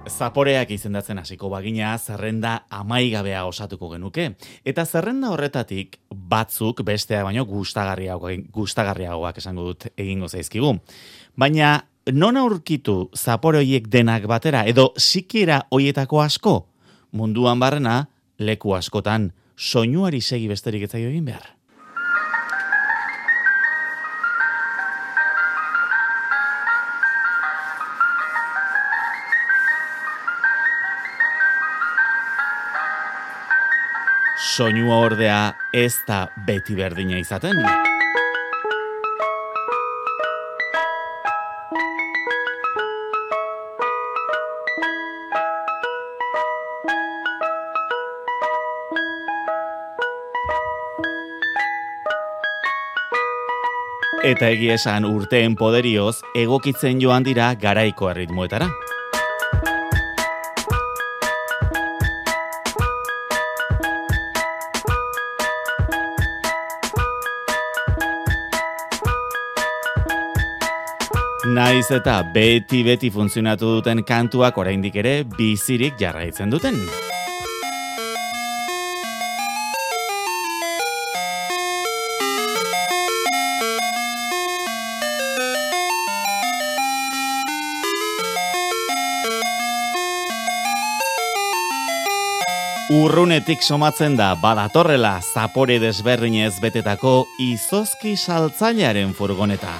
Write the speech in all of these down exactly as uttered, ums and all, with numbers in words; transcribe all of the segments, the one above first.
Zaporeak izendatzen hasiko bagina zerrenda amaigabea osatuko genuke. Eta zerrenda horretatik batzuk besteak baino gustagarriagoak, gustagarriagoak esango dut egingo zaizkigu. Baina non aurkitu zapore horiek denak batera edo sikiera hoietako asko? Munduan barrena leku askotan soinuari segi besterik ez zaio egin behar. Soinua ordea ez da beti berdina izaten. Eta egia esan urteen poderioz egokitzen joan dira garaiko erritmoetara. Naiz eta beti-beti funtzionatu duten kantuak oraindik ere bizirik jarraitzen duten. Urrunetik somatzen da badatorrela zapore desberdinez betetako izozki saltzailearen furgoneta.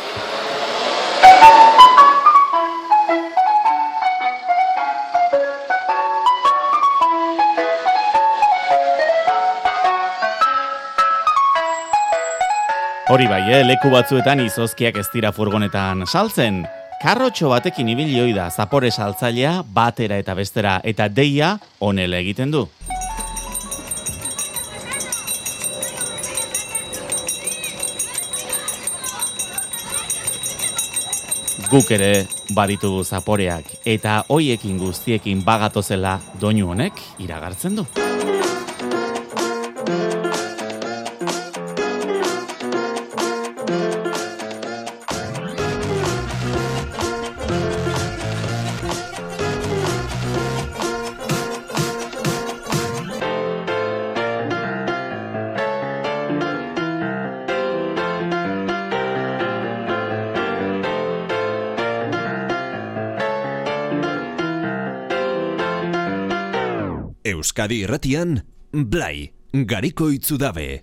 Hori bai, eh? Leku batzuetan izozkiak ez dira furgonetan saltzen. Karrotxo batekin ibili ohi da zapore saltzailea batera eta bestera eta deia honela egiten du. Guk ere baditugu zaporeak eta hoiekin guztiekin bagatozela doinu honek iragartzen du. Euskadi Irratian, Blai, Gariko Itzudabe.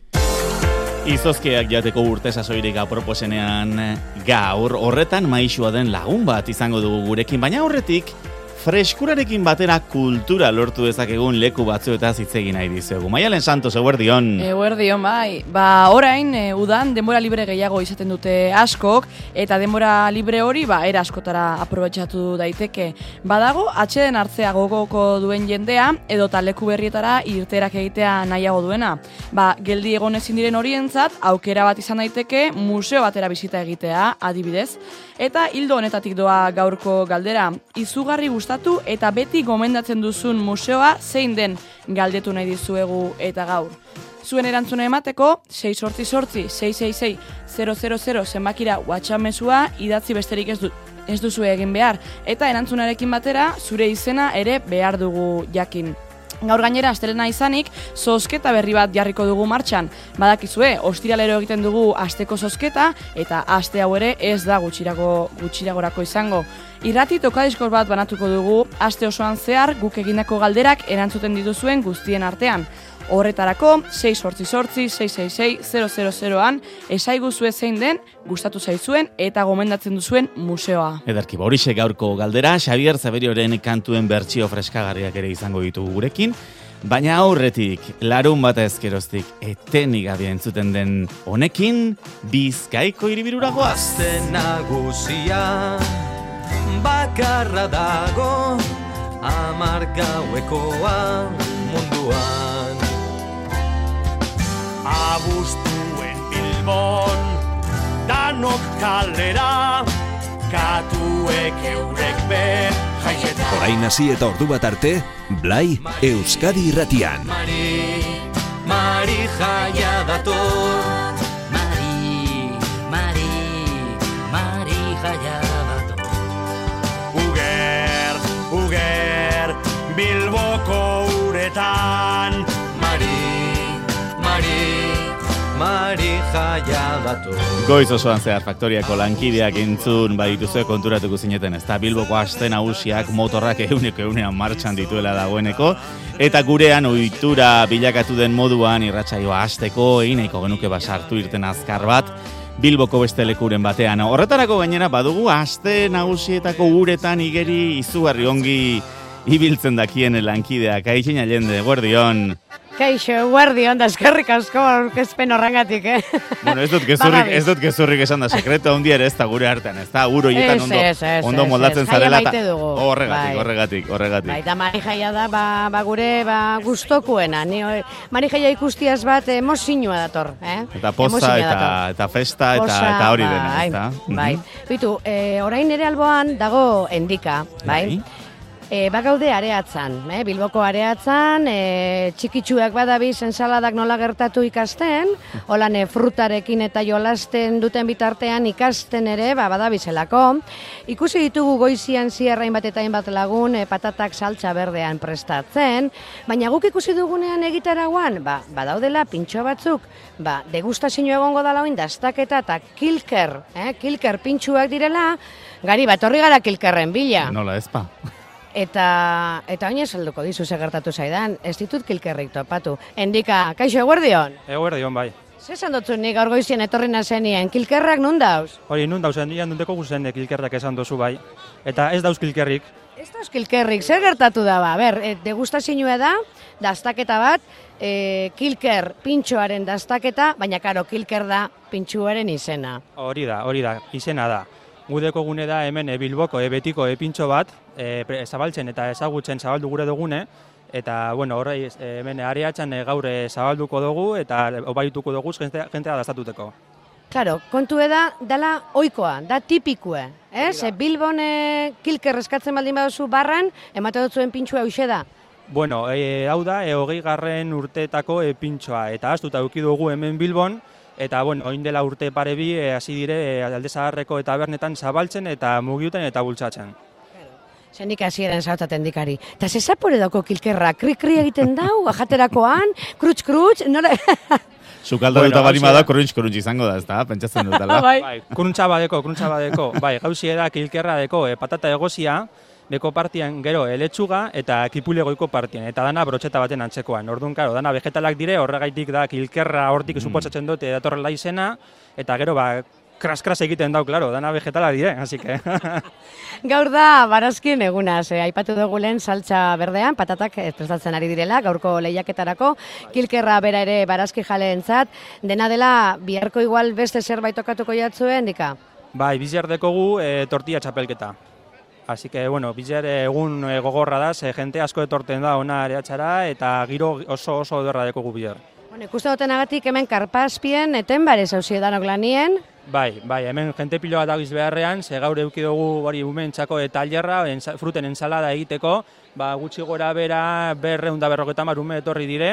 Izozkeak jateko urte sasoirik aproposenean gaur horretan maisua den lagun bat izango dugu gurekin, baina horretik freskurarekin batera kultura lortu dezakegun leku batzuetaz hitz egin nahi dizuegu. Maialen Santos, eguerdion. Eguerdion, bai. Ba, orain, e, udan, denbora libre gehiago izaten dute askok, eta denbora libre hori, ba, era askotara aprobetxatu daiteke. Badago, atxeden hartzea gogoko duen jendea, edota leku berrietara irterak egitea nahiago duena. Ba, geldi egon ezin diren horientzat, aukera bat izan daiteke museo batera bisita egitea, adibidez. Eta hildo honetatik doa gaurko galdera. Izugarri gustatu eta beti gomendatzen duzun museoa zein den galdetu nahi dizuegu eta gaur. Zuen erantzuna emateko, sei sortzi sortzi, sei sei sei, zero zero zero zenbakira WhatsApp mezua idatzi besterik ez, du, ez duzu egin behar. Eta erantzunarekin batera, zure izena ere behar dugu jakin. Gaur gainera astelena izanik, zozketa berri bat jarriko dugu martxan. Badakizue, ostiralero egiten dugu asteko zozketa, eta aste hau ere ez da gutxirago, gutxiragorako izango. Irrati tokadiskor bat banatuko dugu, aste osoan zehar guk egindako galderak erantzuten dituzuen guztien artean. Horretarako, sei sortzi sortzi, sei sei sei, zero zero zeroan, esaigu zue zein den, gustatu zaizuen eta gomendatzen duzuen museoa. Ederki, horixe gaurko galdera, Xabier Zaberioren kantuen bertsio freskagarriak ere izango ditugu gurekin, baina aurretik, larun bat ezkeroztik, etenik gabe entzuten den honekin, Bizkaiko hiribirura goaz. Aste nagusia, bakarra dago, hamar gauekoa munduan. Abuztuen Bilbon, danok kalera, katuek eurek be, jaixeta. Orain hasi eta ordu bat arte, Blai, Euskadi Irratian. Mari, Mari jaia dator. Mari, Mari, Mari jaia dator. Uger, uger. Bilboko uretan. Mari, Mari, Mari jaia dator. Goiz osoan zehar faktoriako lankideak entzun badituzue konturatuko zineten, ez da Bilboko aste nagusiak motorrak euneko eunean martxan dituela dagoeneko, eta gurean ohitura bilakatu den moduan irratsaioa hasteko egin nahiko genuke basartu irten azkar bat Bilboko beste lekuren batean. Horretarako gainera badugu aste nagusietako uretan igeri izugarri ongi ibiltzen dakien lankideak. Aitxin Allende, guardion. Kaixo, guardion, da eskerrik asko aurkezpen horrengatik, eh? Bueno, ez dut gezurrik, ez dut gezurrik esan da, sekreto handia ere ez da gure artean, ez da, uro hietan ondo, ez, ez, ondo ez, moldatzen ez, zarela, jaia maite dugu. Horregatik, Bai. horregatik, horregatik. Bai, eta Mari jaia da, ba, ba gure ba, gustokuena. Ni, oi, Mari jaia ikustiaz bat emozioa dator, eh? Eta poza, Emozioa eta, dator. eta festa, eta, Poza, eta hori dena, bai, ez da? Bai, bitu, eh, orain ere alboan dago endika, bai? Bai. E, bagaude areatzan, eh? Bilboko areatzan, e, txikitsuak badabiz ensaladak nola gertatu ikasten, holan e, frutarekin eta jolasten duten bitartean ikasten ere, ba, badabizelako. Ikusi ditugu goizian ziarrain bat eta hainbat lagun e, patatak saltza berdean prestatzen, baina guk ikusi dugunean egitaragoan, ba, badaudela pintxo batzuk, ba, degustazio egongo dala oin dastaketa eta kilker, eh? kilker pintxuak direla, gari bat horri gara kilkerren bila. Nola ezpa. Eta, eta oin esalduko dizu ze gertatu zaidan, ez ditut kilkerrik topatu. Endika, kaixo eguerdion? Eguerdion, bai. Ze esan dutzu nik gaur goizien etorri nazenien, kilkerrak nun dauz? Hori, nun dauzen, nian dundeko guzen kilkerrak esan dozu, bai. Eta ez dauz kilkerrik. Ez dauz kilkerrik, zer gertatu da ba? Ber, e, degustazioa da, dastaketa bat, e, kilker pintxoaren dastaketa, baina karo, kilker da pintxuaren izena. Hori da, hori da, izena da. Gudeko gune da hemen e, Bilboko e, betiko e, pintxo bat, e, zabaltzen eta ezagutzen zabaldu gure dugune, eta bueno, horrei e, hemen areatxan e, gaur e, zabalduko dugu eta obarituko dugu jentea, jentea dastatuteko. Claro, kontu da, dala oikoa, da tipikue, ez? E, Bilbon e, kilker eskatzen baldin baduzu barran, emate dut zuen pintxua hoxe da. Bueno, e, hau da, e, hogei garren urteetako e, pintxoa, eta astuta eduki dugu hemen Bilbon, eta, bueno, oin dela urte pare bi, hasi dire, e, alde zaharreko eta bernetan zabaltzen eta mugiuten eta bultzatzen. Zenik hasieren zautaten dikari. Eta ze zapore dauko kilkerra, kri-kri egiten dau, jaterakoan, krutz-krutz, nola... Sukalda Bueno, duta barima hauxe da, da. krunch-krunch izango da, ez da, pentsatzen dutela. Bai. Bai, kruntza badeko, kruntza badeko. Bai, gauzi da kilkerra deko, e, patata egozia, beko partian gero eletxuga eta kipulegoiko partian, eta dana brotxeta baten antzekoan. Orduan, karo, dana vegetalak dire, horregaitik da kilkerra hortik supotzatzen dute datorrela izena, eta gero, ba, kras-kras egiten dau, klaro, dana vegetala dire, así que... Gaur da barazkien egunaz, eh, aipatu dugu lehen saltza berdean, patatak eh, prestatzen ari direla, gaurko lehiaketarako, kilkerra bera ere barazki jaleentzat, dena dela biharko igual beste zerbait tokatuko jatzuen, dika? Bai, bizar dekogu e, tortilla txapelketa. Así que, bueno, bizar egun e, gogorra da, ze jente asko etorten da ona areatxara, eta giro oso oso derra dekogu bizar. Bueno, ikusten dutenagatik hemen karpazpien, eten bare zauzie danok lanien. Bai, bai, hemen jente pilo bat dagoiz beharrean, ze gaur eduki dugu hori umentzako eta tailerra, ensa, fruten ensalada egiteko, ba, gutxi gora bera berreun da berroketa mar ume etorri dire,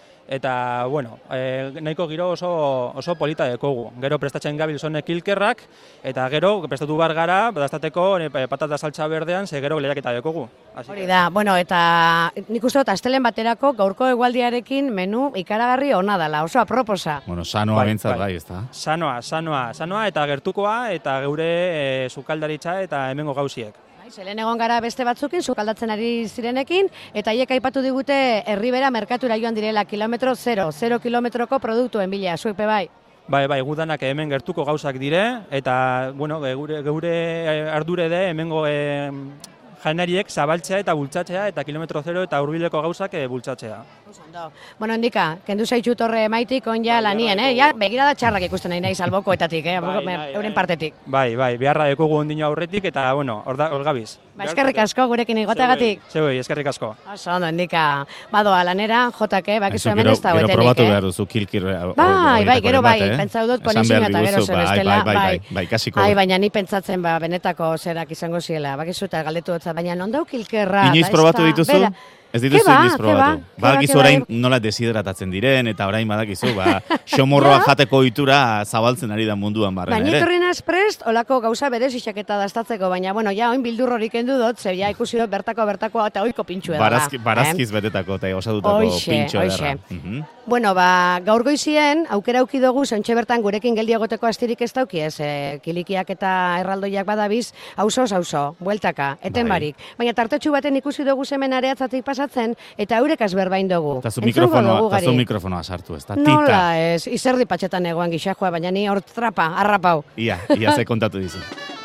eta, bueno, e, nahiko giro oso, oso polita dekogu. Gero prestatzen gabil zone kilkerrak, eta gero prestatu bar gara, dastateko e, patata saltza berdean, ze gero lehiaketa dekogu. Así Hori da, bueno, eta nik uste dut astelen baterako gaurko egualdiarekin menu ikaragarri ona dela, oso aproposa. Bueno, sanoa Bai, bintzat bai. bai, ez da. Sanoa, sanoa, sanoa eta gertukoa, eta geure e, sukaldaritza eta hemengo gauziek. Bai, zelen egon gara beste batzukin, sukaldatzen ari zirenekin, eta haiek aipatu digute herribera merkatura joan direla kilometro zero, zero kilometroko produktuen bila, zuepe bai. Bai, bai, gudanak hemen gertuko gauzak dire, eta, bueno, geure, geure ardure de hemengo e, janariek zabaltzea eta bultzatzea, eta kilometro zero eta hurbileko gauzak e, bultzatzea. Bueno, indika, kendu zaitxut horre maitik onja lanien, eh? Ja, begirada txarrak ikusten nahi nahi salbokoetatik, eh? Bai, bai, euren bai. partetik. Bai, bai, beharra dekogu ondino aurretik, eta, bueno, hor, da, hor gabiz. Ba, eskerrik asko gurekin igoteagatik. Zeuei, eskerrik asko. Oso ondo, indika, badoa lanera, jotake, bakizu Aizu, hemen gero, ez da gero huetenik, probatu eh? behar duzu kilkir Bai, horietako bai, gero bai, bat, eh? pentsau dut Esan konexioa behar eta gero diguzu, zen bai, estela, bai, bai, bai, bai, kasiko. Ai, baina ni pentsatzen ba, benetako zerak izango ziela, bakizu eta galdetu dut, baina non dau kilkerra. Inoiz eta ez probatu da- dituzu? bera, Ez dituzu Ke ba, inoiz ke probatu. ba, ke ba, Badakizu ke ba, orain ke nola deshidratatzen diren, eta orain badakizu, ba, xomorroa jateko ohitura zabaltzen ari da munduan barren Ba, ere. nik horren prest, olako gauza berezixak eta dastatzeko, baina, bueno, ja, oin bildur horik endu dut, ze ja ikusi dut bertako bertako eta oiko pintxu edala. Barazki, barazkiz betetako eta osatutako Hoxe, pintxo ederra. hoxe. Mhm. Bueno, ba, gaur goizien, aukera auki dugu, zentxe bertan gurekin geldi egoteko astirik ez dauki ez, e, kilikiak eta erraldoiak badabiz, auzo, auzo, bueltaka, eten Bai. barik. Baina tartetxu baten ikusi dugu hemen areatzatik pasatzen, eta eurekaz berbain dugu. Eta zu Entzungo mikrofonoa, dugu eta zu gari. mikrofonoa sartu, ez da, tita. Nola ez, izerdi patxetan egoan gixajoa, baina ni hor trapa, arrapau. Ia, ia ze kontatu dizu.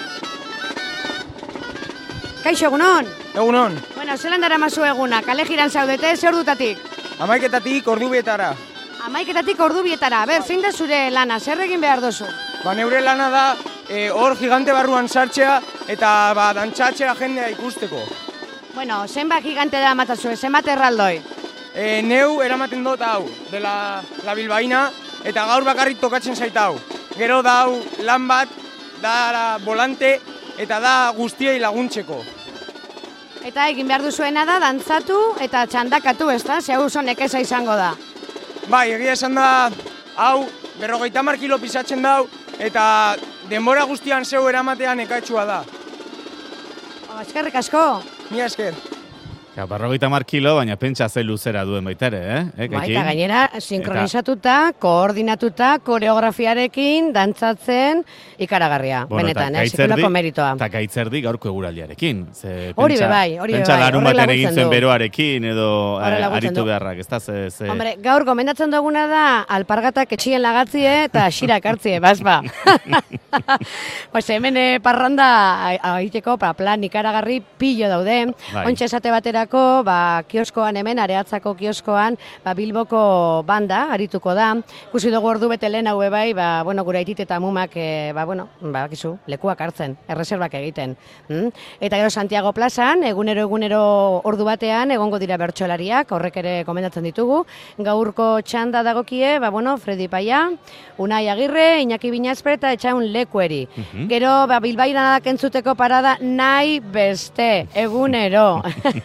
Kaixo, egunon? Egunon, Bueno, zelan dara mazu eguna, kale jiran zaudete, ze ordutatik? amaiketatik ordu bietara. Amaiketatik ordu bietara, ber, zein da zure lana, zer egin behar duzu? Ba, neure lana da e, hor gigante barruan sartzea eta ba, dantzatzea jendea ikusteko. Bueno, zenbat gigante da matazue, zenbat erraldoi? E, neu eramaten dut hau, dela la bilbaina, eta gaur bakarrik tokatzen zaita hau. Gero da hau lan bat, da volante, eta da guztiei laguntzeko. Eta egin behar duzuena da, dantzatu eta txandakatu, ez da? Ze hau oso nekeza izango da. Bai, egia esan da, hau berrogeita hamar kilo pisatzen dau, eta denbora guztian zeu eramatean ekaitsua da. Oh, eskerrik asko. Mila esker. Ja, berrogeita hamar kilo, baina pentsa ze luzera duen baita ere, eh? eh Bai, Kaiki? eta gainera, sinkronizatuta, koordinatuta, koreografiarekin, dantzatzen, ikaragarria, Bueno, benetan, eta eh? Sekulako gaitzerdi- meritoa. Eta gaitzerdi gaurko eguraldiarekin. Ze Hori pentsa- be bai, hori be pentsa bai, larun horrela batean egin laguntzen zen du. beroarekin edo Horrela eh, laguntzen aritu du. beharrak, ez da, ze... ze... Hombre, gaur gomendatzen duguna da alpargatak etxien lagatzie eta xirak hartzie, basba. Pues hemen eh, parranda egiteko pa, plan ikaragarri pilo daude. Bai. Ontxe esate baterako, ba, kioskoan hemen, areatzako kioskoan, ba, Bilboko banda arituko da. Ikusi dugu ordu bete lehen hau bai, ba, bueno, gure aitit eta mumak, e, ba, bueno, ba, kizu, lekuak hartzen, erreserbak egiten. Mm? Eta gero Santiago plazan, egunero egunero ordu batean, egongo dira bertsolariak, horrek ere komendatzen ditugu. Gaurko txanda dagokie, ba, bueno, Fredi Paia, Unai Agirre, Iñaki Binazpre eta Etxaun Lekueri. Mhm. Gero, ba, bilbairanak entzuteko parada nahi beste, egunero.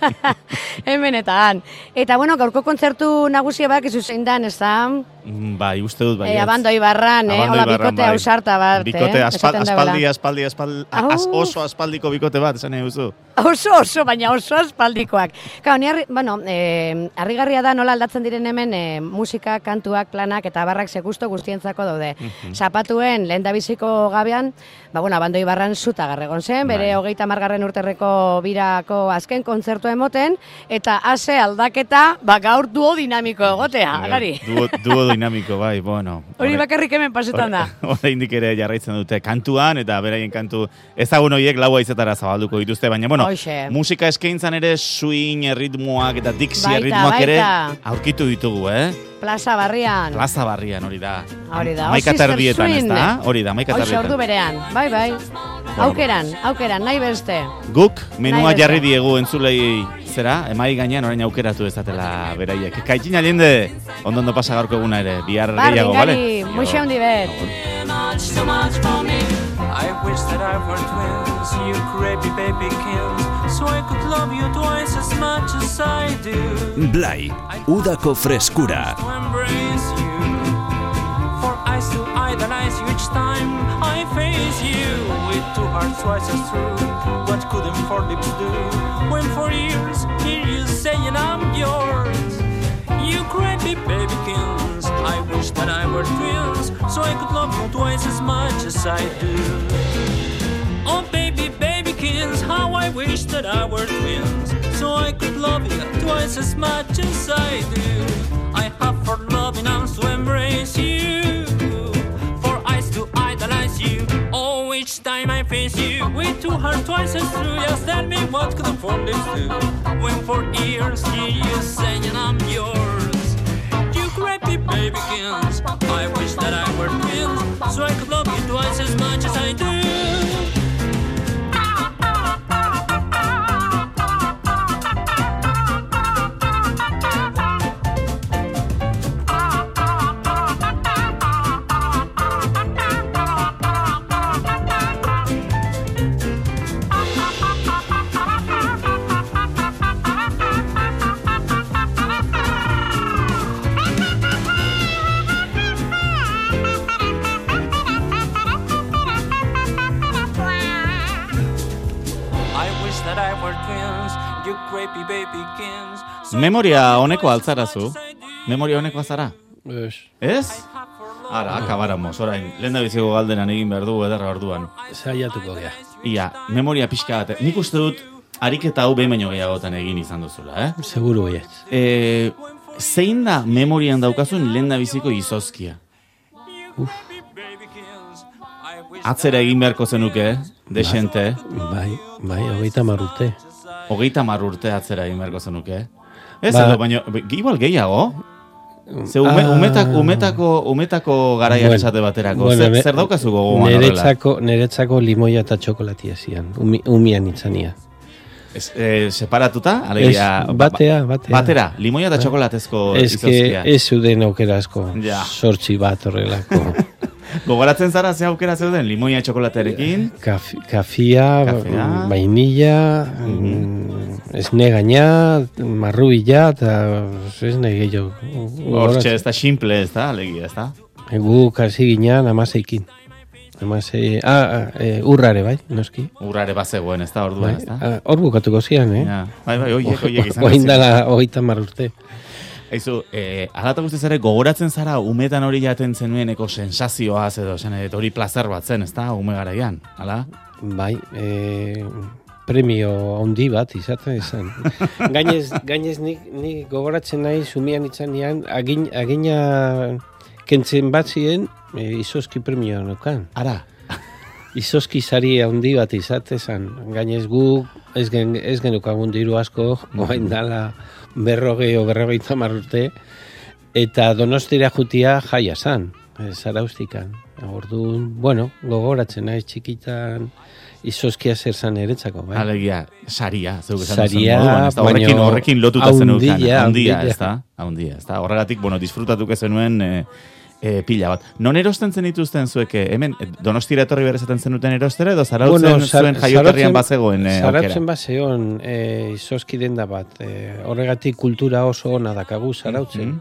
Hemen eta han. Eta, bueno, gaurko kontzertu nagusia bak izu zein dan, ez da? Mm, Bai, uste dut, bai. E, abando ibarran, eh? Hola, bikote ausarta bat, Bikote, eh? aspal, Esaten aspaldi, debela. aspaldi, aspaldi, Au. as, oso aspaldiko bikote bat, esan nahi duzu. Oso, oso, baina oso aspaldikoak. Kao, ni harri, bueno, eh, harrigarria da nola aldatzen diren hemen eh, musika, kantuak, planak eta barrak segusto guztientzako daude. Zapatuen lehen dabiziko gabean, ba, bueno, abando ibarran zuta garregon zen, bere Bai. hogeita margarren urterreko birako azken kontzertu emoten, eta ase aldaketa, ba, gaur duo dinamiko egotea, gari. Duo, duo dinamiko, bai, bueno. Hori bakarrik hemen pasetan da. Oraindik ere jarraitzen dute kantuan, eta beraien kantu ezagun horiek lau haizetara zabalduko dituzte, baina, bueno, Hoxe. musika eskaintzan ere swing erritmoak eta dixie Baita, erritmoak ere baita. aurkitu ditugu, eh? Plaza Barrian. Plaza Barrian hori da. Hori da, Amaika Sister terdietan, ez Swing. da? Hori da, amaika Hoxe, ordu terdietan. berean, bai, bai. Aukeran, aukeran, nahi beste. Guk menua Nahi jarri beste. diegu entzulei zera, emai gainean orain aukeratu ezatela beraiek. Kaitin alinde, ondo ondo pasa gaurko eguna ere, bihar Bardin, gehiago, bale? gari, muxe handi bet. Much, so much for me. I wish that I were twins, you crazy baby kills, so I could love you twice as much as I do. Blai, udako freskura. To embrace you, for I still idolize you each time I face you. With two hearts twice as true, what couldn't four lips do? When for years hear you saying I'm yours, you crazy baby kills. I wish that I were twins, so I could love you twice as much as I do. Oh baby, baby kills, how I wish that I were twins, so I could love you twice as much as I do. I have for loving arms to embrace you, for I still idolize you. Oh, each time I face you, with two hearts twice as true, just tell me what could the four lips do? When for years hear you saying I'm yours, you crappy baby kills. I wish that I were twins, so I could love you twice as much as I do. happy baby begins. Memoria honeko altzarazu? Memoria honeko azara? Ez. Ez? Ara, akabaramos, orain, lehen da biziko galdenan egin behar du ederra orduan. Zaiatuko gea. Ia, memoria pixka bat. Nik uste dut, ariketa hau behin baino gehiagotan egin izan duzula, eh? Seguru baiet. E, zein da memorian daukazun lehen da biziko izozkia? Uf. Atzera egin beharko zenuke, desente. Bai, bai, hogeita hamar urte. Hogeita hamar urte atzera egin beharko zenuke. Ez, Ba- edo, baino, igual gehiago. Ze ume, umetak, umetako, umetako garaiak Bueno, esate baterako. bueno, zer, ne- zer daukazu gogoan horrela? Neretzako, neretzako limoia eta txokolatia zian, umi, umian itzania. Ez, e, separatuta, alegia... Ez, batea, batea. Batera, limoia eta txokolatezko Ez que izozkia. ez zuden aukera asko, Ja. sortzi bat horrelako. Gogoratzen zara ze aukera zeuden, limoia txokolaterekin? Kaf, kafia, Kafea. vainilla, mm, esne gaina, marrubila, eta esne gehiago. Hortxe, ez da simple, ez da, alegia, ez da? Gu kasi ginean amaseikin. Amasei, ah, ah, e, urrare, bai, noski. Urrare bazegoen, ez da, orduan, ez da? Ah, Hor bukatuko zian, eh? Ja. Bai, bai, oiek, oiek izan. Oin dala hogeita hamar urte. Eizu, eh, alata guztiz ere, gogoratzen zara umetan hori jaten zenueneko sensazioaz edo, zen, eta hori plazer bat zen, ez da, ume garaian, ala? Bai, e, premio handi bat izaten izan. gainez, gainez nik, nik gogoratzen nahi sumian itzanean, agin, agina kentzen bat ziren e, izozki premio nukan. Ara? Izozki sari handi bat izate zan. Gainez gu ez, gen, ez genukagun diru asko, oain dala berrogei o berrogeita hamar urte, eta Donostira jutia jaia zan, e, Zaraustikan. Orduan, bueno, gogoratzen naiz txikitan izozkia zer zan eretzako, bai? Alegia, saria, zeuk esan Saria, duzen moduan, ez da, horrekin, baino horrekin lotuta zenukan, haundia, handia, haundia. ez da, handia, ez da, horregatik, bueno, disfrutatuko zenuen e, e, pila bat. Non erosten zen dituzten zueke, hemen, e, Donostira etorri behar esaten zenuten erostera, edo zarautzen Bueno, zar- zuen jaioterrian zarautzen- bazegoen e, aukera? Zarautzen bazegoen e, izozki denda bat, e, horregatik kultura oso ona dakagu zarautzen.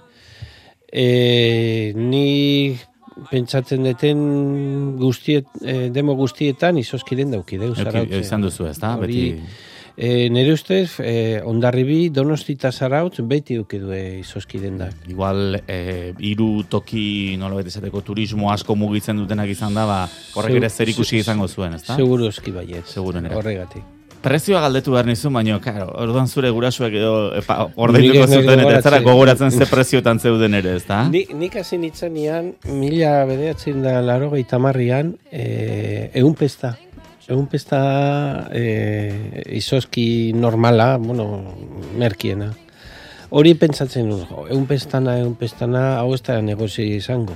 E, ni pentsatzen deten guztiet, e, demo guztietan izozkiren daukideu Euki- zarautzen. izan duzu, ez da, Hori, beti... E, nire ustez, e, Hondarribi, Donostita Zarautz, beti ukidue izozkiden da. Igual, e, hiru toki, nolabait esateko, turismo asko mugitzen dutenak izan da, ba, horrek ere zer ikusi izango zuen, ez da? Seguru eski baiet, Seguruenera. horregatik. Prezioa galdetu behar nizu, baina, karo, orduan zure gurasuek edo epa, ordainduko Nik ez nahi zuten, eta ez zara gogoratzen. gogoratzen ze preziotan zeuden ere, ez da? Nik, nik hasi nitzanean, mila bederatzen da laro gehi tamarrian, e, egun pesta. Egun pesta e, izozki normala, bueno, merkiena. Hori pentsatzen nuen, jo, egun pestana, egun pestana, hau ez da negozio izango.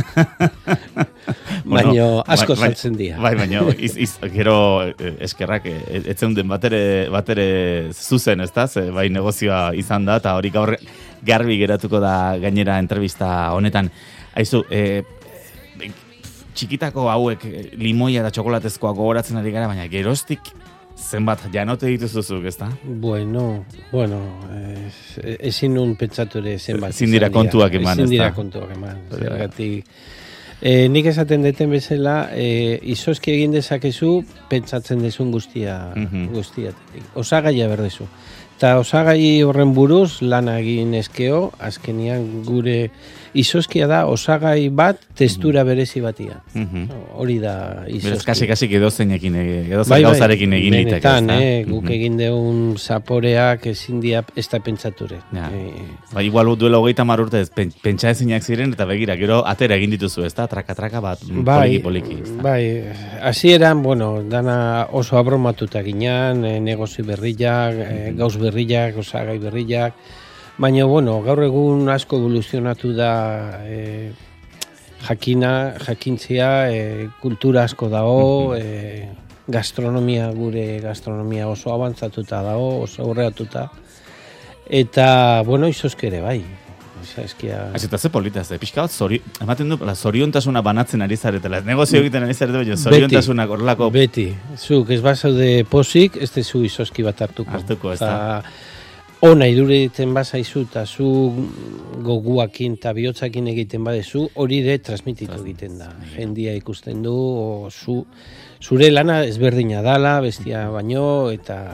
Bueno, Baina asko bai- bai- saltzen dira. Bai, baina, iz, iz, gero eh, eskerrak, eh, ez zeunden batere, batere zuzen, ez da? Ze, bai, negozioa izan da, eta hori gaur garbi geratuko da gainera entrevista honetan. Aizu, eh, txikitako hauek eh, limoia eta txokolatezkoa gogoratzen ari gara, baina geroztik zenbat janote dituzuzuk, ez da? Bueno, bueno, ez, ezin nun pentsatu ere zenbat. Ezin dira izan dira. kontuak eman, Ezin dira ezta? kontuak eman. Hori da. Zergatik, e, nik esaten deten bezala, e, izozki egin dezakezu, pentsatzen dezun guztia, Mhm. guztiatik. Osagaia berdezu. Eta osagai horren buruz lan egin eskeo, azkenian gure izozkia da osagai bat testura berezi batia. Mhm. Hori da Beraz, izozki. kasi, kasi edozeinekin, edozein Bai, bai, gauzarekin egin liteke, benetan, ez da? eh, guk Mhm. egin deun zaporeak ezin dia ez da pentsature. Ja. Eh, Ba, igual duela hogeita hamar urte ez, pen- pentsa ezinak ziren, eta begira, gero atera egin dituzu, ez da? Traka-traka bat, bai, poliki-poliki, ez da? bai, hasieran, bueno, dana oso abromatuta ginean, eh, negozio berriak, eh, gauz berriak, osagai berriak, baina, bueno, gaur egun asko evoluzionatu da eh, jakina, jakintzia, eh, kultura asko dago, eh, gastronomia, gure gastronomia oso avantzatuta dago, oso aurreatuta, eta, bueno, izozke ere bai. Eskia... Ez eta ze polita, ze pixka bat, zori, ematen du, la, zoriontasuna banatzen ari zaretela, negozio egiten ari zaretela, baina zoriontasunak horrelako Beti, zuk ez bazaude posik, ez dezu izozki bat hartuko. Hartuko, ez da. Ta, ona iduriten bazaizu, eta zu goguakin eta bihotzakin egiten badezu, hori ere transmititu egiten da. Jendia ikusten du, o zu, zure lana ezberdina dala, bestia baino, eta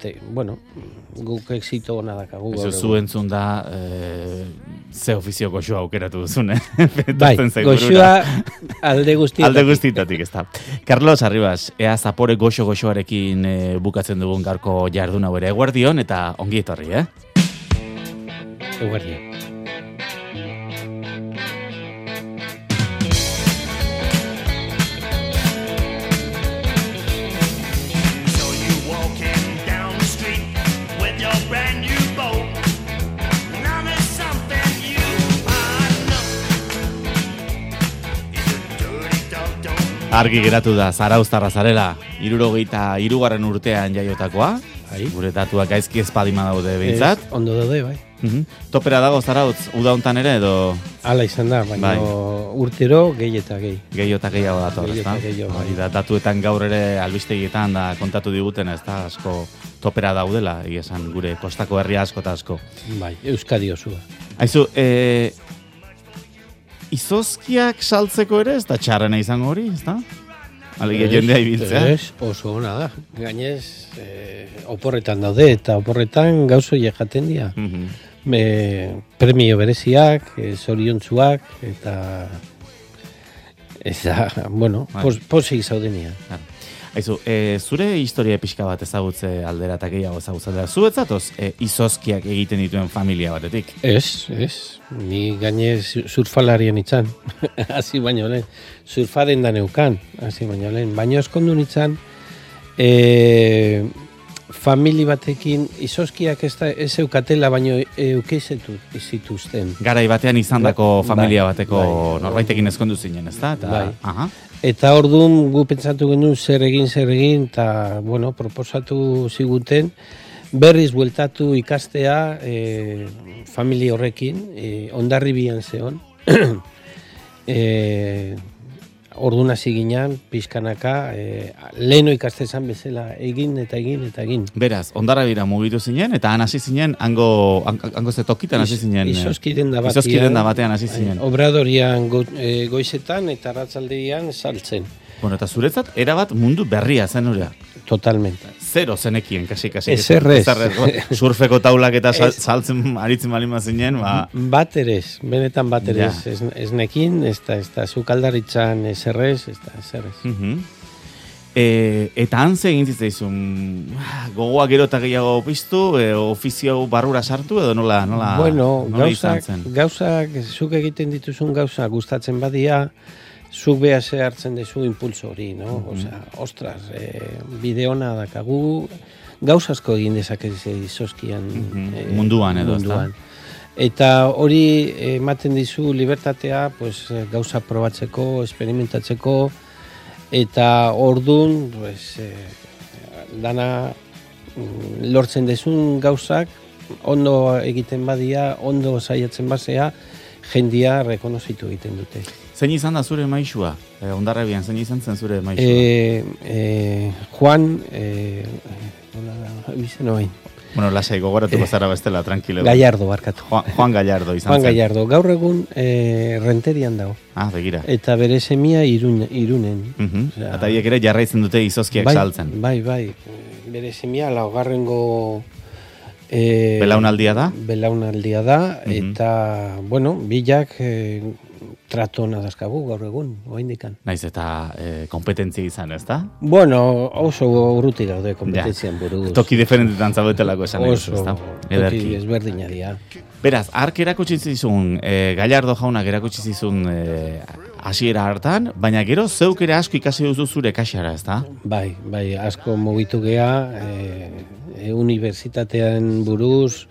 te, bueno, guk exito hona dakagu. Ez zu entzun da, e, ze ofizio goxoa aukeratu duzun, eh? Bai, goxoa alde guztietatik. Alde guztietatik, ez da. Carlos Arribas, ea Zapore goxo-goxoarekin e, bukatzen dugun gaurko jardun hau ere. Eguerdion eta ongi etorri, eh? Eguerdion. Argi geratu da, Zarauztarra zarela, hirurogeita hirugarren urtean jaiotakoa, Bai. Gure datuak gaizki espadima daude behintzat. Ez, ondo daude, bai. Uh-huh. Topera dago Zarautz, uda hontan ere edo... Hala izan da, baina Bai. urtero gehi eta gehi. Gehi eta gehiago dator, Gehi ez da? eta gehiago, bai. Hori da, datuetan gaur ere albistegietan da kontatu diguten, ez da, asko topera daudela, egia esan gure kostako herria asko eta asko. Bai, Euskadi osua. Aizu, e, izozkiak saltzeko ere ez da txarrena izango hori, ez da? Alegia jendea ibiltzea. Ez, oso ona da. Gainez, eh, oporretan daude, eta oporretan gauzo jaten dira. Mhm. Me, premio bereziak, eh, zoriontzuak, eta ez da, bueno, Bai. pos, posik zaudenia. Claro. Aizu, e, zure historia pixka bat ezagutze aldera eta gehiago ezagutze aldera. Zu etzatoz e, izozkiak egiten dituen familia batetik? Ez, ez. Ni gainez surfalarien itzan. Hasi baino lehen. Surfaren da neukan. Hasi baino lehen. Baina eskondu nitzan, e, famili batekin izozkiak ez, da, ez eukatela, baino eukeizetu zituzten. Garai batean izandako Bai, familia bai, bateko bai. norbaitekin ezkondu zinen, ezta? Eta, Bai. aha. Eta orduan gu pentsatu genuen zer egin, zer egin, eta, bueno, proposatu ziguten, berriz bueltatu ikastea e, familia horrekin, e, Hondarribian zeon. e, orduan hasi ginen, pixkanaka, e, leheno ikastezan bezala egin eta egin eta egin. Beraz, Hondarribira mugitu zinen, eta han hasi zinen, hango, hango ze tokitan hasi zinen. eh, Izozkiren da batean. Izozkiren da batean hasi zinen. Obradorian go, e, goizetan eta arratsaldean saltzen. Bueno, eta zuretzat, erabat mundu berria zen hura. Totalmente. Zero zenekien, kasi, kasi. Ezer ez. Surfeko taulak eta sal, Ez. saltzen aritzen balima zinen, ba... Bat ere ez, benetan bat ere Ja. ez, ez, ez nekin, ez da, ez da, zukaldaritzan ezer ez, ez da, ezer ez. Mhm. E, eta han ze egin zitzaizun, gogoa gero eta gehiago piztu, e, ofizio barrura sartu, edo nola, nola, Bueno, nola izan gauzak, zen? gauzak, zuk egiten dituzun gauza gustatzen badia, zuk beha ze hartzen dezu impulso hori, no? Mhm. Osea, ostras, e, bide ona dakagu, gauza asko egin dezakez izozkian. Mhm. e, Munduan edo, ezta? munduan. Eta hori ematen dizu libertatea, pues, gauza probatzeko, experimentatzeko, eta ordun, pues, eh, dana mm, lortzen dezun gauzak, ondo egiten badia, ondo saiatzen basea, jendia rekonozitu egiten dute. Zein izan da zure maixua? E, Hondarribian, zein izan zen zure maixua? E, e, Juan, e, nola da, izen oain, bueno, lasai gogoratuko zara bestela, tranquilo. Gallardo barkatu. Juan, Juan Gallardo izan Juan zen. Gallardo, gaur egun e, renterian dago. Ah, begira. Eta bere semia irun, irunen. Mhm. Osea, Eta hiek ere jarraitzen dute izozkiak bai, saltzen. Bai, bai. Bere semia laugarrengo e, Belaunaldia da? Belaunaldia da, Mhm. eta, bueno, bilak e, trato ona dazkagu gaur egun, oraindikan. Naiz eta e, kompetentzia izan, ez da? Bueno, oso urruti gaude kompetentzian buruz. Toki diferentetan zaudetelako esan nahi duzu, Oso, ezta? toki Ederki. ezberdina dira. Beraz, ark erakutsi zizun, e, Gallardo jaunak erakutsi zizun e, hasiera hartan, baina gero zeuk ere asko ikasi duzu zure kaxara, ez da? Bai, bai, asko mugitu gea, e, e, unibertsitatean buruz,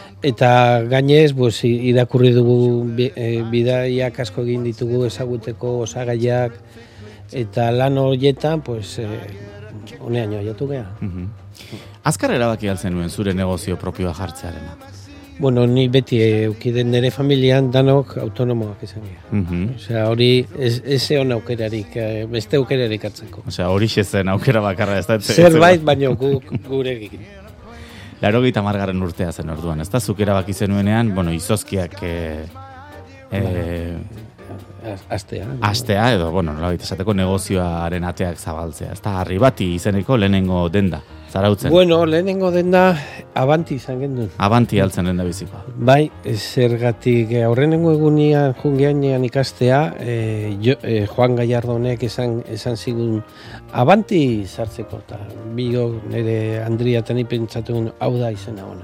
eta gainez, pues, i- irakurri dugu bi, e, bidaiak asko egin ditugu ezaguteko osagaiak, eta lan horietan, pues, e, honean joaiatu gea. Mhm. Azkar erabaki altzen nuen zure negozio propioa jartzearena. Bueno, ni beti eukiden nire familian danok autonomoak izan gea. Mhm. Osea, hori ez, ez egon aukerarik, eh, beste aukerarik hartzeko. Osea, hori zen aukera bakarra, ez da? Ez- ez- Zerbait, baino guk gurekin. Laurogeita hamargarren urtea zen orduan, ez da? Zuk erabaki zenuenean, bueno, izozkiak... E, e, astea. Astea edo, bueno, nolabait esateko negozioaren ateak zabaltzea. Ez da, Arribati izeneko lehenengo denda, Zarautzen. Bueno, lehenengo denda Abanti izan gendun. Abanti altzen denda bizikoa. Bai, zergatik aurrenengo egunian jungeanean ikastea, e, jo, e, Juan Gallardonek esan, esan zigun Abanti sartzeko, eta bio nire Andria eta ni pentsatu hau da izena ona.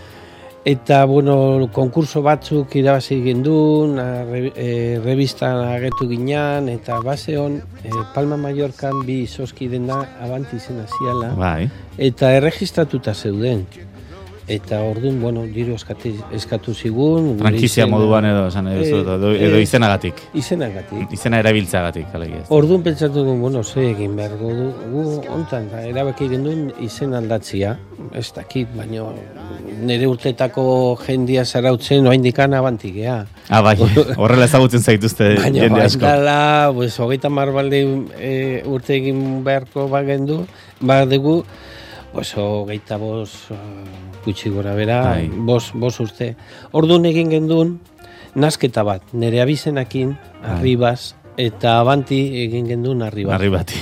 Eta, bueno, konkurso batzuk irabazi gendun, re, e, revistan agertu ginean, eta base hon, e, Palma Mallorcan bi izozki dena Abanti izena ziala, bai. Eta erregistratuta zeuden. Eta orduan, bueno, diru eskatu, eskatu zigun. Frankizia moduan edo, esan edo, e, edo, edo izenagatik. Izenagatik. Izena erabiltzagatik, alegia. Orduan pentsatu dugun, bueno, ze egin behar du, gu ontan, erabaki gendun izen aldatzia, ez dakit, baina nire urtetako jendia Zarautzen oaindikan Abanti gea. Ah, bai, horrela ezagutzen zaituzte jende asko. Baina, baina, pues, hogeita mar balde e, urte egin beharko bagendu, badugu, pues, hogeita bos gutxi gora bera, bos, bos urte. Orduan egin gendun, nasketa bat, nire abizenakin, Arribas, eta Abanti egin gendun Arribati. Arribati.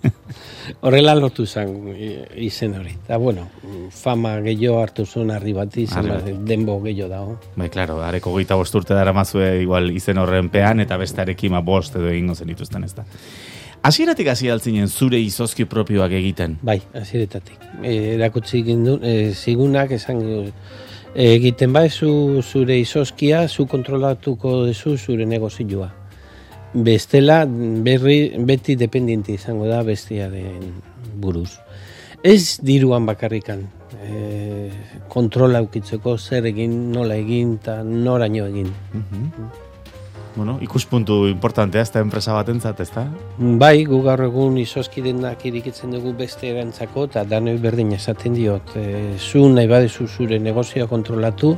Horrela lortu zen izen hori. Eta, bueno, fama gehiago hartu zuen Arribati, denbo gehiago dago. Bai, klaro, areko gehieta bost urte dara mazue igual izen horren pean, eta beste arekin bost edo egingo zen dituzten ez da. Hasieratik hasi altzinen zure izozki propioak egiten? Bai, hasieratik. E, erakutsi gindu, e, zigunak esan e, egiten baizu zure izozkia, zu kontrolatuko duzu zure negozioa. Bestela, berri, beti dependiente izango da bestiaren buruz. Ez diruan bakarrikan, e, kontrola eukitzeko zer egin, nola egin, eta noraino egin. Uh-huh. Bueno, ikuspuntu importantea ez da enpresa batentzat, ez da? Bai, gu gaur egun izozki denak irikitzen dugu beste erantzako, eta danoi berdin esaten diot, e, zu nahi badezu zure negozioa kontrolatu,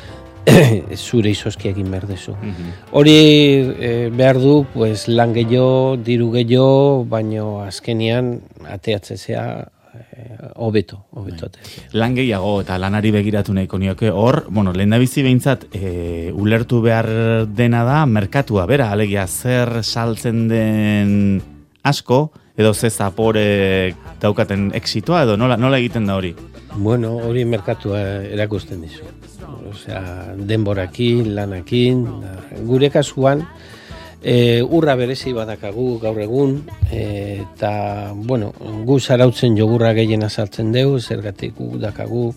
zure izozki egin behar dezu. Hori e, behar du, pues, lan gehiago, diru gehiago, baino azkenian ateatzezea hobeto, hobeto. Lan gehiago eta lanari begiratu nahiko nioke hor, bueno, lehendabizi behintzat e, ulertu behar dena da merkatua, bera, alegia zer saltzen den asko, edo ze zapore daukaten exitoa, edo nola, nola egiten da hori? Bueno, hori merkatua erakusten dizu. Osea, denborakin, lanakin, gure kasuan, E, urra berezi badakagu gaur egun, e, eta, bueno, gu Zarautzen jogurra gehiena sartzen dugu, zergatik gu dakagu,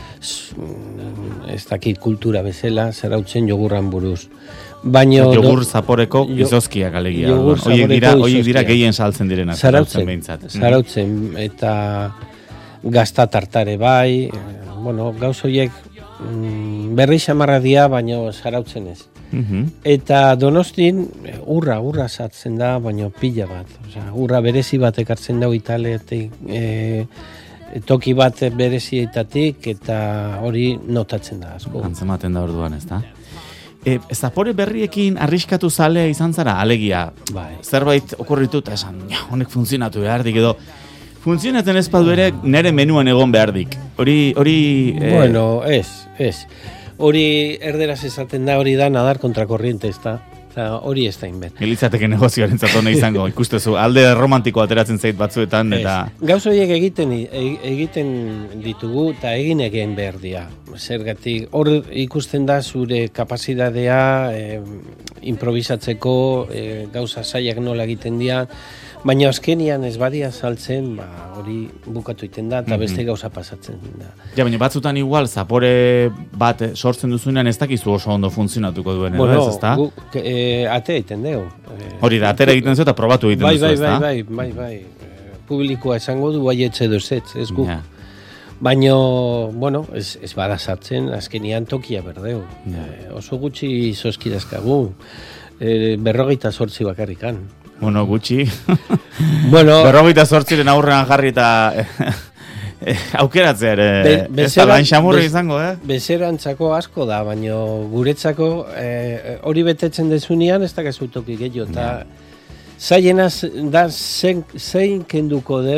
ez dakit kultura bezala, Zarautzen jogurran buruz. Baino, jogur zaporeko izozkiak alegia. Horiek dira, horiek dira gehien saltzen direnak. Zarautzen behintzat. Zarautzen, eta gazta tartare bai, bueno, gauz horiek berri xamarra dia, baino Zarautzen ez. Uh-huh. Eta Donostin urra, urra sartzen da, baino pila bat. Osea, urra berezi bat ekartzen dago Italiatik, e, toki bat berezietatik, eta hori notatzen da asko. Antzematen da orduan, ez da? E, zapore berriekin arriskatu zale izan zara, alegia, bai. Zerbait okurritu eta esan, ja, honek funtzionatu behardik edo, funtzionatzen ez badu ere nere menuan egon behardik. Hori, hori... Eh... Bueno, ez, ez. Hori erderaz esaten da, hori da nadar kontra korriente, ez da. Hori ez da inbet. Elitzateke negozioaren zatona izango, ikustezu, alde romantiko ateratzen zait batzuetan, eta... Gauz horiek egiten, egiten ditugu, eta egin egin behar dira. Zergatik, hor ikusten da zure kapazitatea eh, improvisatzeko, eh, gauza zaiak nola egiten dira, baina azkenian ez badia saltzen, ba, hori bukatu iten da, eta beste gauza pasatzen da. Ja, baina batzutan igual, zapore bat sortzen duzunean ez dakizu oso ondo funtzionatuko duen, bueno, ez da? Bueno, e, atea egiten dugu. Hori da, atera egiten zu eta probatu egiten bai, duzu, bai, ez da? Bai, bai, bai, bai. Publikoa esango du, bai etxe duzetz, ez gu. Ja. Baina, bueno, ez, ez bada sartzen, azkenian tokia berdeu. Ja. E, oso gutxi izozki dazkagu, e, berrogeita sortzi bakarrikan. Bueno, gutxi. Bueno, berrogeita sortziren aurrean jarri eta aukeratzea ere. Be, ez da lain xamurri izango, eh? Bezerantzako asko da, baina guretzako eh, hori betetzen dezunean ez da gazutoki gehiago. Eta zaienaz da zein, zein kenduko deu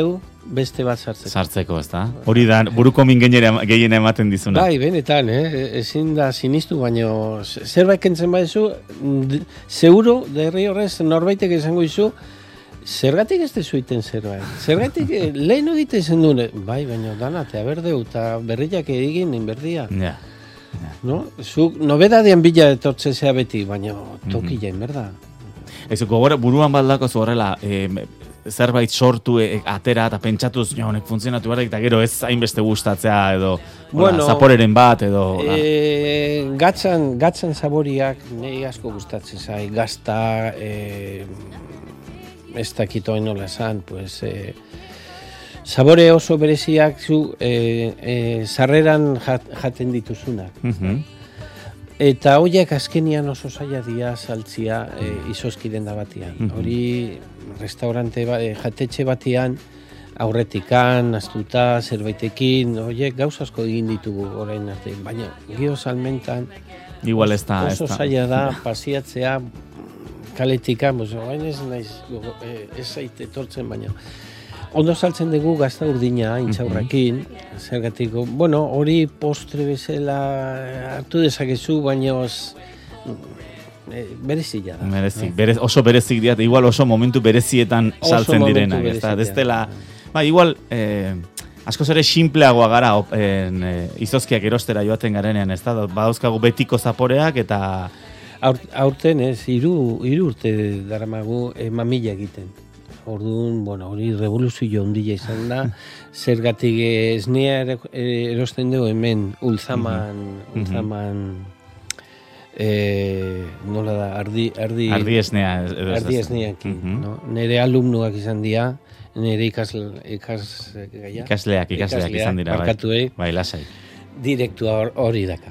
beste bat sartzeko. Sartzeko, ez da? Hori da, buruko min gehien ematen dizuna. Bai, benetan, eh? ezin da sinistu, baino zerbait kentzen badezu, seguro, derri horrez, norbaitek esango izu, zergatik ez dezuiten zerbait. Zergatik lehen egiten zen duen, bai, baina danatea berdeu, eta berriak egin inberdia. Ja. Ja. No? Zuk nobedadian bila etortzen zea beti, baina toki jain, berda? Ez, gogora, buruan baldako horrela, eh, zerbait sortu, e, atera, eta pentsatuz, ja, honek funtzionatu behar, eta gero ez hainbeste gustatzea, edo, bueno, hola, zaporeren bat, edo... E, gatzan, gatzan zaboriak, nahi asko gustatzen zai, gazta, e, ez dakito nola esan, pues... E, zabore oso bereziak zu, e, e, sarreran jat, jaten dituzunak. Uh-huh. Eta horiek azkenian oso zaila dia saltzia e, izoskiren da batian. Uh-huh. Hori restaurante ba, e, jatetxe batian aurretikan, astuta, zerbaitekin, horiek gauz asko egin ditugu orain arte. Baina gio salmentan igual ez da, oso zaila da pasiatzea kaletikan, pues, orain ez naiz e, ez zaite etortzen, baina ondo saltzen dugu gazta urdina, intxaurrakin, uh-huh. zergatik, bueno, hori postre bezala hartu dezakezu, baina e, berezia da. Berezik, berez, oso berezik diat, igual oso momentu berezietan saltzen direnak. Ez da, destela, ba, igual, eh, askoz ere simpleagoa gara en, e, izozkiak erostera joaten garenean, ez da, badauzkagu betiko zaporeak eta... Aur, aurten ez, hiru, hiru urte daramagu e, mamila egiten. Orduan, bueno, hori revoluzio ondila izan da, zergatik esnea erosten dugu hemen ultzaman, uh-huh. ultzaman, e, nola da, ardi, ardi, ardi esnea, ardi esneakin, uh-huh. no? Nere alumnuak izan dira, nere ikas, ikas, gaia, ikasleak, ikasleak izan dira, bai, bai, lasai. Direktua hori daka.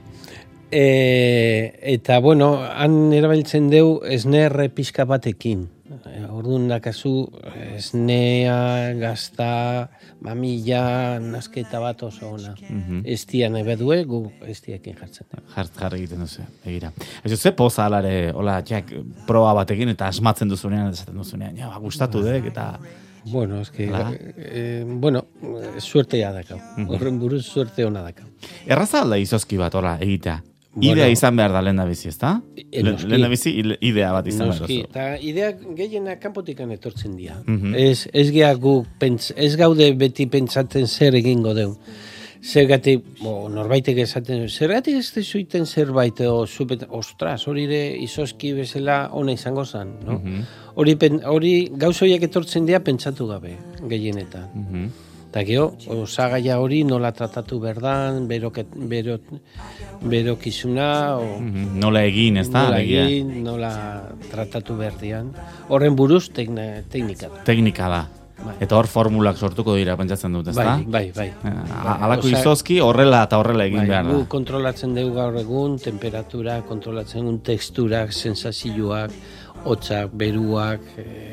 E, eta, bueno, han erabiltzen dugu esnerre pixka batekin. Orduan dakazu esnea, gazta, mamila, nasketa bat oso ona. Uh-huh. Estia nahi bedue, gu estiakin jartzen. Jart, jarri egiten duzu, egira. Ez ze poza alare, hola, jak, proba batekin eta asmatzen duzunean, esaten duzunean, ja, gustatu dek, eta... Bueno, es que, eh, bueno, suertea dakau. Uh-huh. Horren buruz suerte ona dakau. Erraza alda izozki bat, hola, egitea? Idea bueno, izan behar da lehen da bizi, ez da? Lehen da bizi, idea bat izan behar da. Eta idea gehienak kanpotikan etortzen dira. Uh-huh. Ez, ez, gu, pentz, ez gaude beti pentsatzen zer egingo deu. Zergatik, bo, norbaitek esaten, zergatik ez dezuiten zerbait, o, zupet, ostras, hori ere izozki bezala ona izango zen, no? Hori uh-huh. gauzoiak etortzen dira pentsatu gabe, gehienetan. Uh-huh. Eta gero, osagaia hori nola tratatu berdan, beroket, berot, berokizuna, o, mm-hmm. nola egin, ez da? Nola egin, nola tratatu berdian. Horren buruz tekna, teknika da. Teknika da. Bai. Eta hor formulak sortuko dira, pentsatzen dut, ez da? Bai, bai, bai. Alako bai, izozki horrela eta horrela egin bai, behar da. Gu kontrolatzen dugu gaur egun, temperatura, kontrolatzen dugu teksturak, sensazioak, hotzak, beruak... E,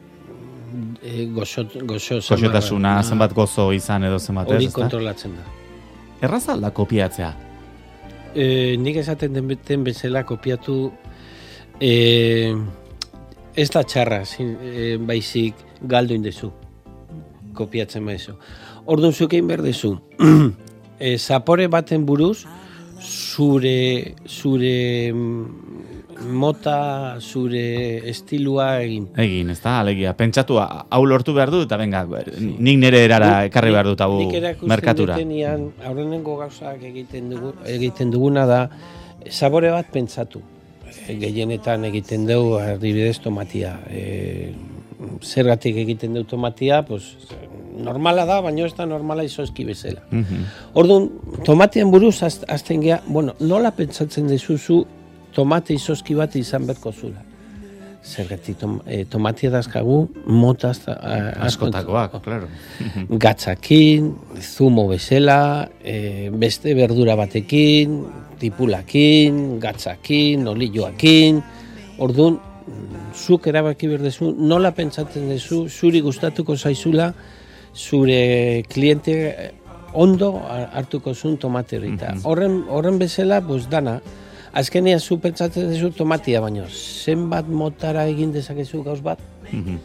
E, gozo, gozo gozotasuna, zenbat, zenbat gozo izan edo zenbat ez, hori kontrolatzen da. Erraza da kopiatzea? E, nik esaten den, den bezala kopiatu e, ez da txarra, zin, e, baizik galdu indezu. Kopiatzen baizu. Orduan zukein behar dezu. e, zapore baten buruz, zure, zure mota, zure estilua egin. Egin, ez da, alegia. Pentsatu, hau lortu behar du, eta venga, nik nire erara ekarri behar dut hau merkatura. Nik erakusten aurrenengo gauzak egiten, dugu, egiten duguna da, sabore bat pentsatu. Gehienetan egiten dugu, adibidez, tomatia. E, zergatik egiten dugu tomatia, pues, normala da, baina ez da normala izozki bezala. Uh-huh. Orduan, tomatian buruz, azten geha, bueno, nola pentsatzen dezuzu tomate izozki bat izan berko zula. Zergatik tom, e, tomatia dazkagu, motaz... Askotakoak, klaro. Gatzakin, zumo bezala, e, beste berdura batekin, tipulakin, gatzakin, olioakin, orduan, zuk erabaki berdezu, nola pentsatzen dezu, zuri gustatuko zaizula, zure kliente ondo hartuko zuen tomate horita. Horren, horren bezala, pues dana, azkenia zu pentsatzen duzu tomatia, baino zenbat motara egin dezakezu gauz bat? Mm-hmm.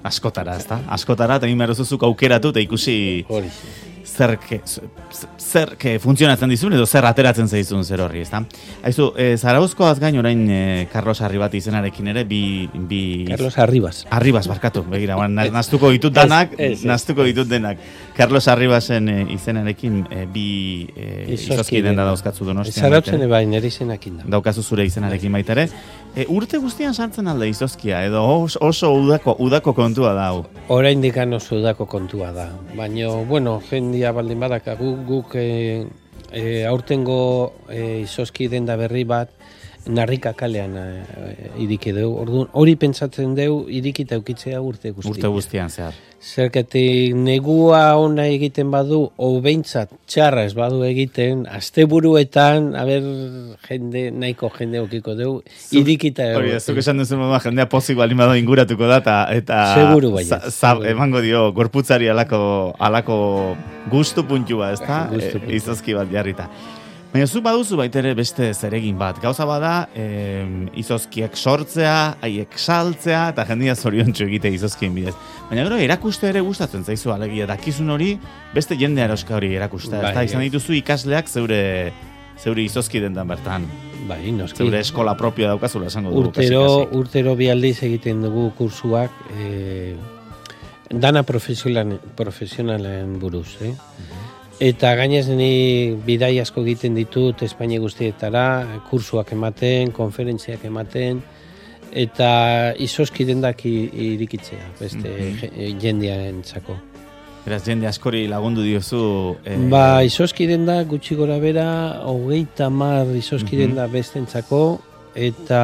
Askotara, ezta? Askotara, eta egin behar duzuzuk aukeratu, eta ikusi Hori. zer, ke, zer ke funtzionatzen dizun, edo zer ateratzen zaizun zer horri, ezta? Haizu, e, Zarauzkoaz gain orain e, Carlos Arribat izenarekin ere, bi... bi Carlos Arribas. Arribas, barkatu, begira, na, naztuko ditut danak, Ez, ez, ez. naztuko ditut denak. Carlos Arribasen e, izenarekin e, bi e, izozki denda dauzkatzu Donostian. Zarautzen eba, nire izenakin da. Daukazu zure izenarekin baita ere. E, urte guztian sartzen alde izozkia, edo oso, oso udako, udako kontua da hau. Orain dikan oso udako kontua da. Baina, bueno, jendia baldin badaka, guk, guk e, e, aurtengo e, izozki denda berri bat, Narrika kalean e, iriki deu. Orduan, hori pentsatzen deu irikita eukitzea urte guztian. Urte guztian zehar. Zergatik negua ona egiten badu, o behintzat txarra ez badu egiten, asteburuetan, haber jende, nahiko jende okiko deu, irikita. Hori, zuk esan duzen moduan, jendea pozik balin badu inguratuko da, eta, eta seguru bai. Za, za, emango dio, gorputzari alako, alako gustu puntua, ez da? Gustu puntua. E, izozki bat jarrita. Baina zu baduzu baitere beste zeregin bat. Gauza bada, eh, izozkiak sortzea, haiek saltzea, eta jendia zoriontsu egite izozkien bidez. Baina gero, erakuste ere gustatzen zaizu alegia, dakizun hori, beste jende eroska hori erakustea. Bai, Ezta, izan dituzu ikasleak zeure, zeure izozki dendan bertan. Bai, noski. Zeure eskola propioa daukazula esango dugu. Urtero, kasi, kasi. urtero bi aldiz egiten dugu kursuak, eh, dana profesionalen, profesionalen buruz, eh? Eta gainez ni bidai asko egiten ditut Espainia guztietara, kursuak ematen, konferentziak ematen, eta izozki dendak irikitzea, beste mm-hmm. jendearen txako. Beraz, jende askori lagundu diozu... Eh... Ba, izozki denda gutxi gora bera, hogeita mar izozki mm-hmm. denda bestentzako, eta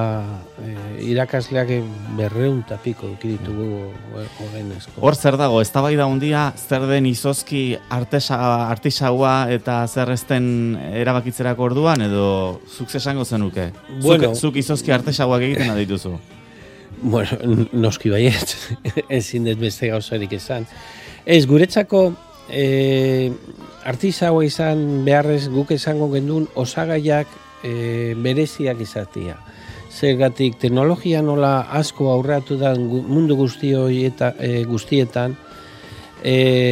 e, irakasleak berreun tapiko ditugu horren asko. Hor zer dago, eztabaida handia zer den izozki artesa, artisaua eta zer ezten erabakitzerako orduan, edo zuk esango zenuke? Bueno, zuk, zuk izozki artesauak egiten adituzu? Bueno, noski baiet, ezin dut beste gauzarik esan. Ez, guretzako e, artisaua izan beharrez guk esango gendun osagaiak E, bereziak izatea. Zergatik teknologia nola asko aurratu da mundu guztioi eta e, guztietan, e,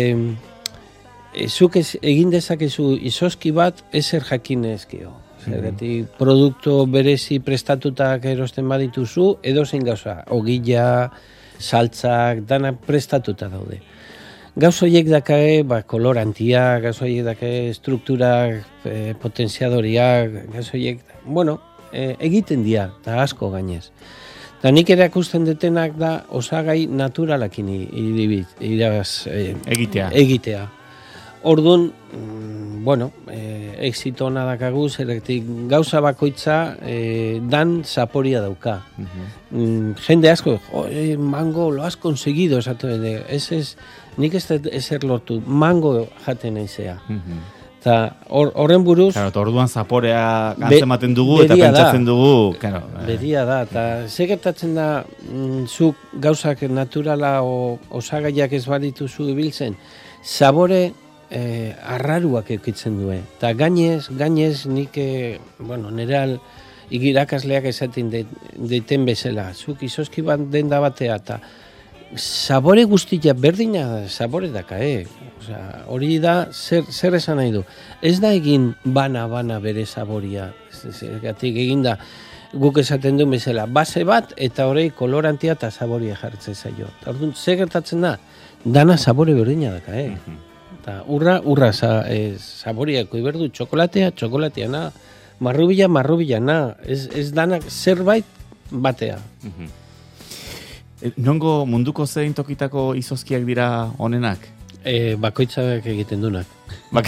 e, zuk ez, egin dezakezu izozki bat ezer jakin ezkio. Zergatik produktu berezi prestatutak erosten badituzu, edo zein gauza, ogila, saltzak, dana prestatuta daude. Gauz horiek dakae, ba, kolorantia, gauz horiek dakae, strukturak, e, potenziadoriak, gauz horiek, bueno, e, egiten dira, eta asko gainez. Eta nik ere akusten detenak da osagai naturalakin iribit, iraz, e, egitea. egitea. Orduan, mm, bueno, e, exito ona dakagu, zerretik gauza bakoitza e, dan zaporia dauka. Uh-huh. mm, jende asko, jo, e, mango, lo has conseguido, esatu, ez ez, nik ez dut ezer lortu, mango jaten naizea. Eta uh-huh. horren or, buruz... Claro, orduan zaporea antzematen dugu eta pentsatzen da. dugu... Claro, beria da, eta segertatzen da mm, zuk gauzak naturala o osagaiak ez badituzu ibiltzen, sabore eh, arraruak eukitzen due. Eta gainez, gainez nik, eh, bueno, nereal irakasleak esaten deiten bezala, zuk izozki bat denda batea, eta sabore guztia berdina sabore daka, eh? Osea, hori da, zer, zer esan nahi du. Ez da egin bana-bana bere saboria. Zergatik egin da, guk esaten du bezala, base bat eta horrei kolorantia eta saboria jartzen zaio. Orduan, zer gertatzen da? Dana sabore berdina daka, eh? Eta urra, urra sa, eh, saboriako iberdu, txokolatea, txokolatea na, marrubila, marrubila na, ez, ez danak zerbait batea. Nongo munduko zein tokitako izozkiak dira onenak? E, bakoitzak egiten dunak. Bak...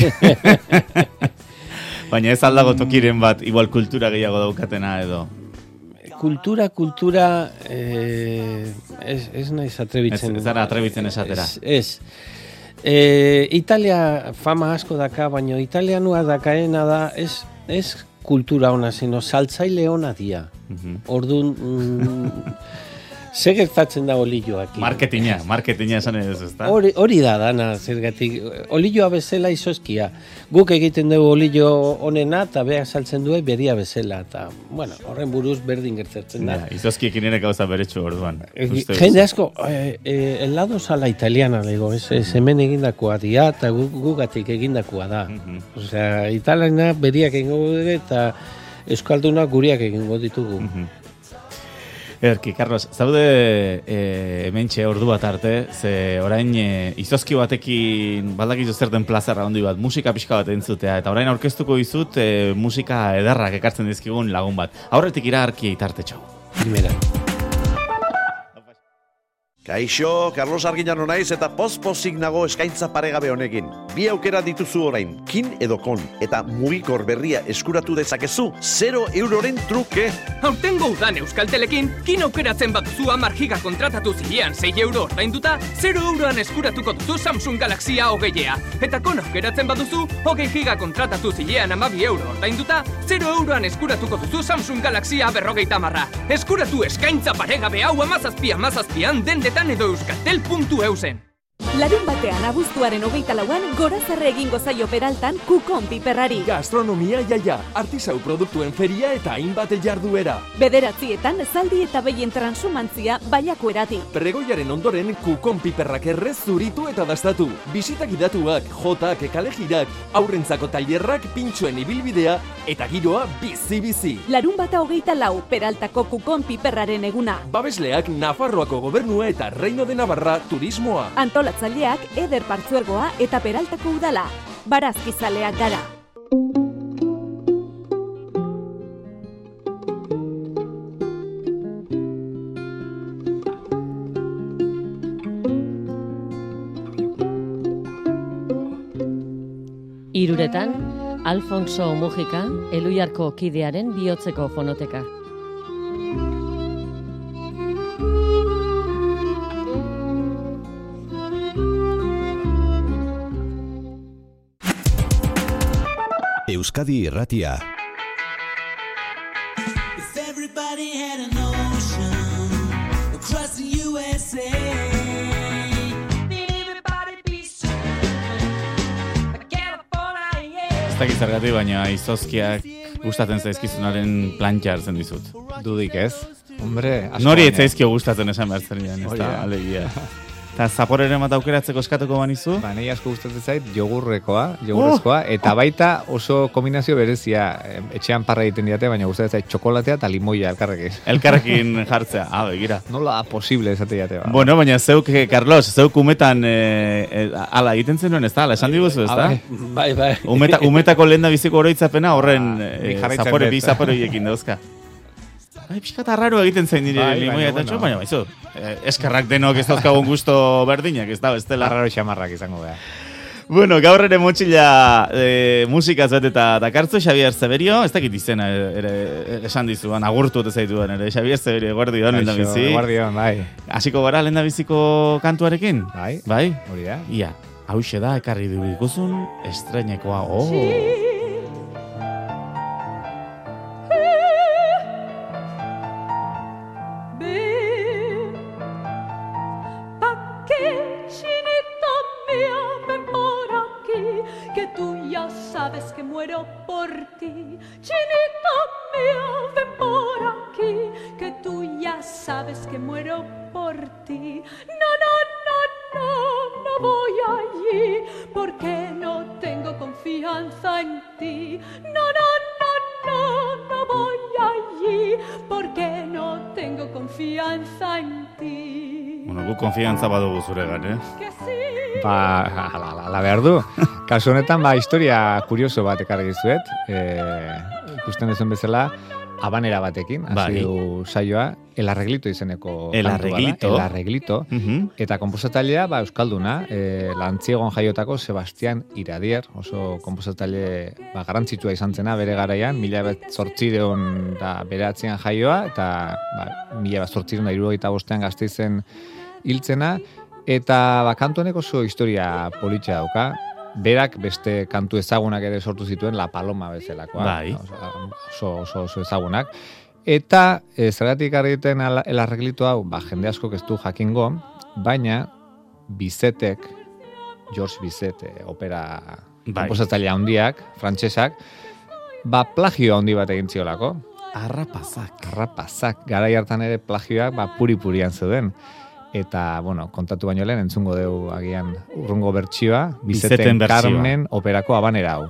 Baina ez aldago tokiren bat, igual kultura gehiago daukatena edo? Kultura, kultura, eh, ez, ez naiz atrebitzen. Ez, ez ara atrebitzen esatera. Ez, ez. E, Italia fama asko daka, baina italianua dakaena da, ez, ez kultura ona, sino saltzaile ona dia. Uh-huh. Orduan... Mm, Ze gertatzen da olioak? Marketina, marketina esan ez, ezta? Hori, hori da dana, zergatik. Olioa bezala izozkia. Guk egiten dugu olio honena, eta beha saltzen du beria bezala. Eta, bueno, horren buruz berdin gertatzen da. Ja, izozkiekin ere gauza beretsu orduan. Jende asko, eh, eh, helado sala italiana, lego, ez, ez hemen egindakoa dia, eta gu, gugatik egindakoa da. Mhm. Osea, italiana beriak egingo dut, eta euskaldunak guriak egingo ditugu. Mhm. Erki, Carlos, zaude e, hementxe ordu bat arte, ze orain e, izozki batekin baldakizu zer den plazarra ondi bat, musika pixka bat entzutea, eta orain aurkeztuko dizut e, musika ederrak ekartzen dizkigun lagun bat. Aurretik iragarki eitartetxo. Primera. Kaixo, Carlos Arginano naiz eta poz-pozik nago eskaintza paregabe honekin. Bi aukera dituzu orain, kin edo kon, eta mugikor berria eskuratu dezakezu, zero euroren truke. Aurtengo udan Euskaltelekin, kin aukeratzen baduzu hamar giga kontratatu zilean sei euro ordainduta, zero euroan eskuratuko duzu Samsung Galaxy A hogeia. Eta kon aukeratzen baduzu, hogei giga kontratatu zilean hamabi euro ordainduta, zero euroan eskuratuko duzu Samsung Galaxy A berrogeita marra. Eskuratu eskaintza paregabe hau amazazpi amazazpian dendetan edo euskaltel puntu eusen. Larun batean abuztuaren hogeita lauan gorazarre egingo zaio Peraltan kukon piperrari. Gastronomia jaia, artisau produktuen feria eta hainbat jarduera. Bederatzietan zaldi eta behien transumantzia baiako erati. Pregoiaren ondoren kukon piperrak errez zuritu eta dastatu. Bisitak idatuak, jotak, kalejirak, aurrentzako tailerrak, pintxoen ibilbidea eta giroa bizi-bizi. Larun bata hogeita lau, Peraltako kukon piperraren eguna. Babesleak Nafarroako gobernua eta Reino de Navarra turismoa. Antolatzaileak Eder Partzuergoa eta Peraltako udala. Barazkizaleak gara. Hiruretan, Alfonso Mujika, Eluiarko kidearen bihotzeko fonoteka. Euskadi Irratia. Ez dakit zergatik, baina izozkiak gustatzen zaizkizunaren plantxa hartzen dizut. Dudik ez? Hombre, asko Nori ez baina. zaizkio gustatzen esan behar zen ez Hori da, da. alegia. Eta zaporeren bat aukeratzeko eskatuko banizu? Ba, nahi asko gustatzen zait jogurrekoa, jogurrezkoa, eta baita oso kombinazio berezia, em, etxean parra egiten diate, baina gustatzen zait txokolatea eta limoia elkarrekin. Elkarrekin jartzea, ah, begira. Nola posible esate diate, ba. Bueno, baina zeuk, eh, Carlos, zeuk umetan, eh, eh, ala, egiten zenuen ez da, ala, esan diguzu ez da? Bai, bai. Umeta, umetako lehen da biziko oroitzapena horren Ba, eh, nik jarraitzen zapore, dut. bi zapore hiekin dauzka. Bai, pixkata raro egiten zain nire Bai, limoia baina, eta txo, bueno. baina baizu, eh, eskerrak denok ez dauzkagun gusto berdinak, ez da, bestela. Arraro xamarrak izango da. Bueno, gaur ere motxila e, musikaz bet eta dakartzu, Xabier Zeberio, ez dakit izena ere esan dizuan, agurtu eta zaituan ere, Xabier Zeberio, eguardion, lehen da bizi. Eguardion, bai. Hasiko gara lehen da biziko kantuarekin? Bai. Bai? Hori da. Ia, hauxe da, ekarri du ikuzun, estrenekoa, oh! Sabes que muero por ti, chinita mía, ven por aquí, que tú ya sabes que muero por ti. No, no, no, no, no voy allí, porque no tengo confianza en ti. No, no, no, no, no voy allí, porque no tengo confianza en ti. Bueno, gu konfiantza badugu zuregan, eh? Que sí. Ba, ala, ala, ala behar du. Kasu honetan, ba, historia kurioso bat ekarri dizuet. E, ikusten duzuen bezala, habanera batekin, hasi Bai. du saioa, El Arreglito izeneko El kantua da, Arreglito. El Arreglito. Mhm. Eta konposatzailea, ba, euskalduna, e, Lantziegon jaiotako Sebastian Iradier, oso konposatzaile ba, garrantzitsua izan zena bere garaian, mila bat zortzireun da beratzean jaioa, eta ba, mila bat zortzireun da irurogeita bostean Gasteizen hiltzena, eta ba, kantu honek oso historia politxa dauka. Berak beste kantu ezagunak ere sortu zituen La Paloma bezalakoa. Bai. Oso, oso, oso ezagunak. Eta e, zergatik argiten el arreglito hau, ba, jende asko ez du jakingo, baina Bizetek, George Bizet, opera komposatzaile handiak, frantsesak, ba, plagio handi bat egin ziolako. Arrapazak. Arrapazak. Garai hartan ere plagioak ba, puri-purian zeuden. Eta, bueno, kontatu baino lehen, entzungo dugu agian urrungo bertsioa, Bizeten Carmen operako Habanera hau.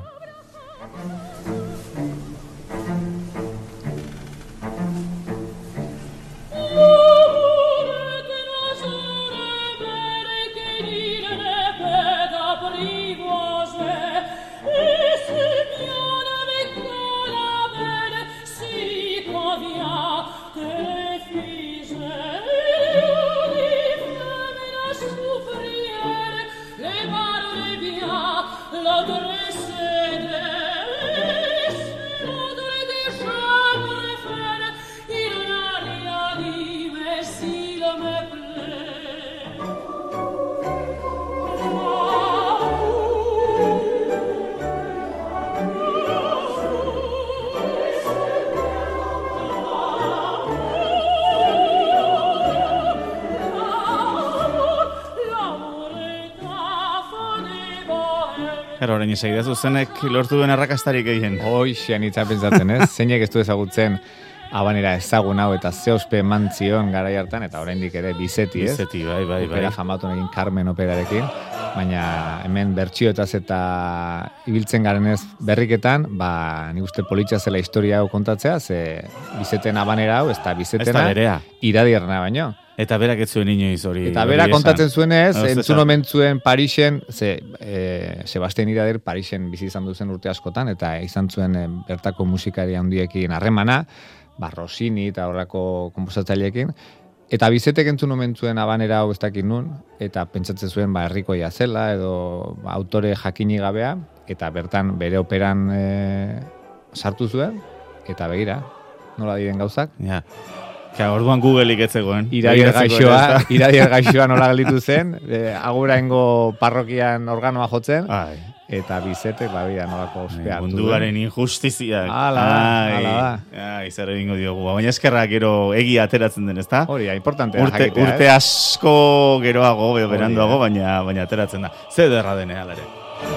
Gero, orain esaidazu zenek lortu duen arrakastarik egin. Hoixean itza pentsatzen, ez? Zeinek ez du ezagutzen Habanera ezagun hau eta zeospe eman zion garai hartan, eta oraindik ere Bizeti, ez? Bizeti, bai, bai, bai. Opera famatu egin Carmen operarekin, baina hemen bertsioetaz eta ibiltzen garenez berriketan, ba, nik uste politxa zela historia hau kontatzea, ze Bizeten Habanera hau, ez da Bizetena iradierna baino. Eta berak ez zuen inoiz hori. Eta berak kontatzen zuenez, entzun omen zuen Parisen, ze, e, Sebastian Irader Parisen bizi izan duzen urte askotan, eta izan zuen e, bertako musikari handiekin harremana, ba, Rossini eta horrako komposatzaileekin, eta Bizetek entzun omen zuen Habanera hau ez dakit nun, eta pentsatzen zuen ba, herrikoia zela, edo ba, autore jakini gabea, eta bertan bere operan e, sartu zuen, eta begira, nola diren gauzak. Ja. Ka, orduan Googleik ez zegoen. Iradier gaixoa, iradier gaixoa nola gelditu zen, e, aguraingo parrokian organoa jotzen, Ai. Eta Bizetek, ba, bida, nolako ospea. Munduaren injustiziak. Ala da, ala da. Ai, zer egingo diogu. Baina eskerrak gero egi ateratzen den, ezta? Hori, importantea urte, jakitea. Urte asko geroago, beranduago, baina, baina ateratzen da. Ze derra dene, alare.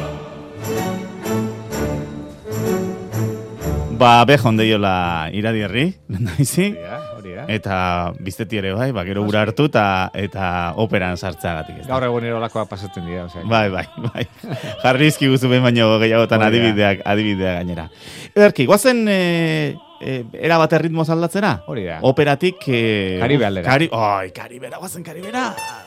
Ba, bejon deiola Iradierri, lendaizi. Eta Bizeti ere bai, ba, gero ura hartu eta, eta operan sartzeagatik. Gaur egun erolakoa pasatzen dira. Osea. Bai, bai, bai. Jarrizki guzu behin baino gehiagotan adibideak, adibideak gainera. Erki, guazen e, e, erabat erritmoz aldatzera? Hori da. Operatik... E, Karibe aldera. Kari, oi, Karibera, guazen Karibera!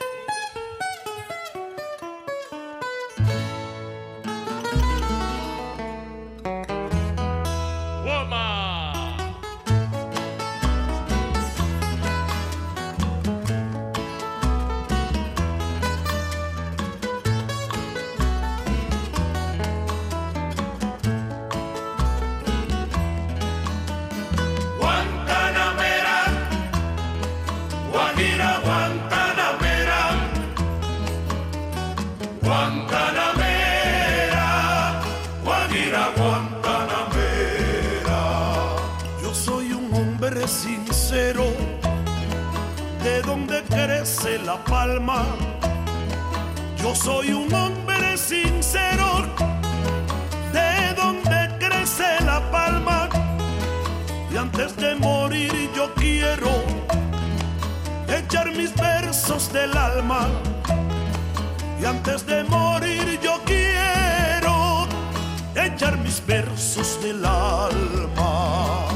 Sincero, de donde crece la palma. Yo soy un hombre sincero, de donde crece la palma. Y antes de morir yo quiero echar mis versos del alma. Y antes de morir yo quiero echar mis versos del alma.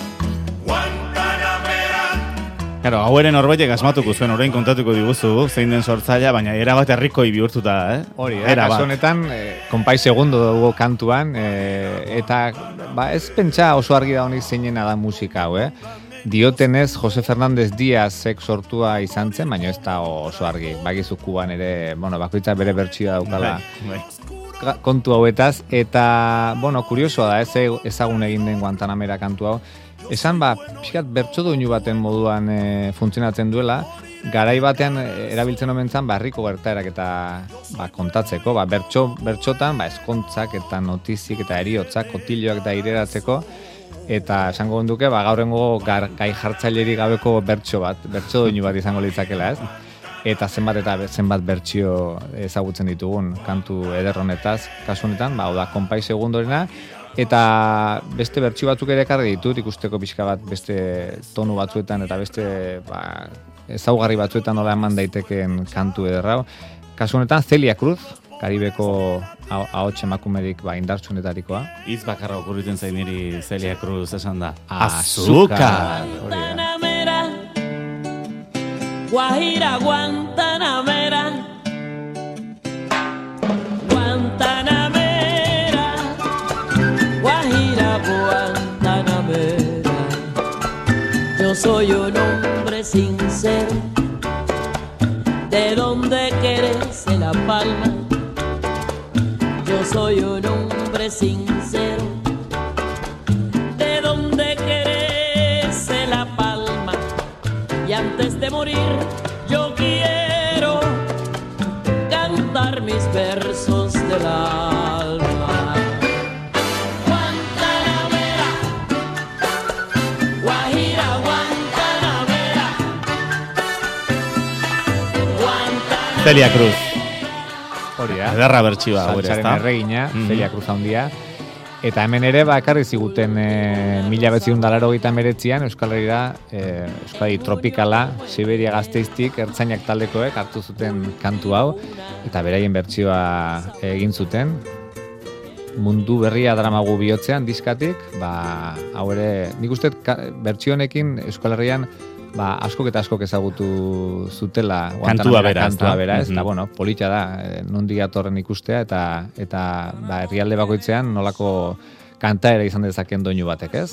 Claro, hau ere norbaitek asmatuko zuen, orain kontatuko diguzu, zein den sortzailea, baina erabat herrikoi bihurtuta da, eh? Hori, eh? Kasu honetan, eh, konpai segundo dugu kantuan, eh, eta ba, ez pentsa oso argi da honik zeinena da musika hau, eh? Diotenez, Jose Fernández Díazek sortua izan zen, baina ez da oso argi. Bakizu Kuban ere, bueno, bakoitza bere bertsioa daukala bai, bai. kontu hauetaz, eta, bueno, kuriosoa da, ez ezagun egin den Guantanamera kantu hau. Esan, ba, pixkat bertso doinu baten moduan e, funtzionatzen duela, garai batean e, erabiltzen omen zan, ba, herriko gertaerak eta ba, kontatzeko, ba, bertso, bertsotan, ba, eskontzak eta notizik eta eriotzak, kotilloak eta ireratzeko, eta esango duke, ba, gaurrengo gar, gai jartzailerik gabeko bertso bat, bertso doinu bat izango litzakela, ez? Eta zenbat eta zenbat bertsio ezagutzen ditugun kantu eder honetaz, kasu honetan, ba, da, Konpai Segundorena, eta beste bertsio batzuk ere ekarri ditut, ikusteko pixka bat beste tonu batzuetan eta beste ba, ezaugarri batzuetan nola eman daitekeen kantu ederrau. Kasu honetan, Celia Cruz, Karibeko ahots emakumerik ba, indartsunetarikoa. Hitz bakarra okurriten zain niri Celia Cruz esan da. Azúcar! Guantanamera, Guajira, Guantanamera, Guantanamera, Guajira, Guantanamera. Yo soy un hombre sincero, de donde crece la palma. Yo soy un hombre sincero, de donde crece la palma. Y antes de morir yo quiero cantar mis versos del alma. Guantanamera, Guajira, Guantanamera, Guantanamera. Celia Cruz. Hori da. Ederra bertsioa, hori, ezta? Saltsaren erregina, mm -hmm. Celia Cruz handia. Eta hemen ere, ba, ekarri ziguten e, mila beziun dalaro gita meretzian, Euskal Herriera, e, Euskadi tropikala, Siberia Gazteiztik, ertzainak taldekoek hartu zuten kantu hau, eta beraien bertsioa egin zuten. Mundu berria dramagu bihotzean, diskatik, ba, hau ere, nik uste bertsio honekin Euskal Herrian, ba, askok eta askok ezagutu zutela kantua bera, kantua bera, ez? Mm -hmm. Eta, bueno, politxa da, nondik atorren ikustea, eta eta ba, herrialde bakoitzean nolako kantaera izan dezaken doinu batek, ez?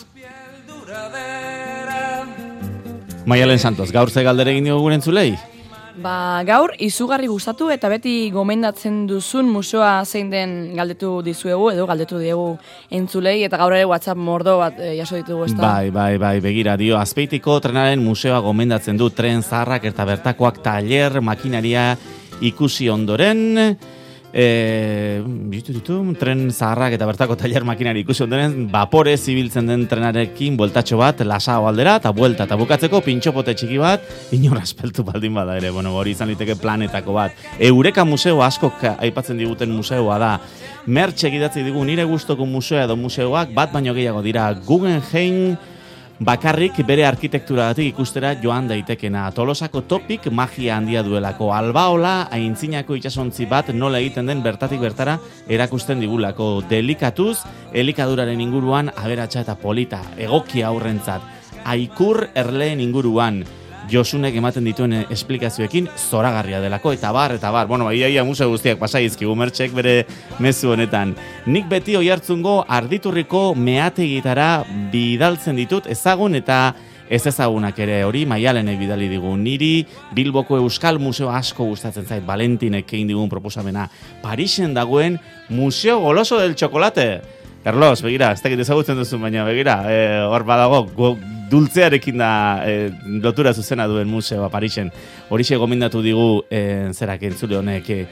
Maialen Santos, gaur ze galdere egin diogu guren zulei? Ba, gaur izugarri gustatu eta beti gomendatzen duzun museoa zein den galdetu dizuegu edo galdetu diegu entzulei eta gaur ere WhatsApp mordo bat e, jaso ditugu, ezta? Bai, bai, bai, begira dio, Azpeitiko trenaren museoa gomendatzen du tren zaharrak eta bertakoak tailer, makinaria ikusi ondoren, e, bitu ditu, tren zaharrak eta bertako tailer makinari ikusi ondoren, vapore zibiltzen den trenarekin bueltatxo bat, lasao aldera, eta buelta, eta bukatzeko pintxopote txiki bat, inor aspeltu baldin bada ere, bueno, hori izan liteke planetako bat. Eureka museo askok aipatzen diguten museoa da, mertxek idatzi digu nire gustoko museoa edo museoak, bat baino gehiago dira, Guggenheim, bakarrik bere arkitekturatik ikustera joan daitekena. Tolosako topik magia handia duelako. Albaola aintzinako itsasontzi bat nola egiten den bertatik bertara erakusten digulako. Delikatuz, elikaduraren inguruan aberatsa eta polita, egokia aurrentzat. Aikur erleen inguruan, Josunek ematen dituen esplikazioekin zoragarria delako, eta bar, eta bar. Bueno, ia, ia museo guztiak pasaizkigu mertxek bere mezu honetan. Nik beti oihartzungo arditurriko meategitara bidaltzen ditut ezagun eta ez ezagunak ere, hori Maialenek bidali digu. Niri Bilboko Euskal Museo asko gustatzen zait, Valentinek egin digun proposamena. Parisen dagoen Museo Goloso del Chocolate. Carlos, begira, ez dakit ezagutzen duzu, baina begira, hor e, badago, go, dultzearekin da e, lotura zuzena duen museoa Parisen. Horixe gomendatu digu e, zerak entzule honek. E,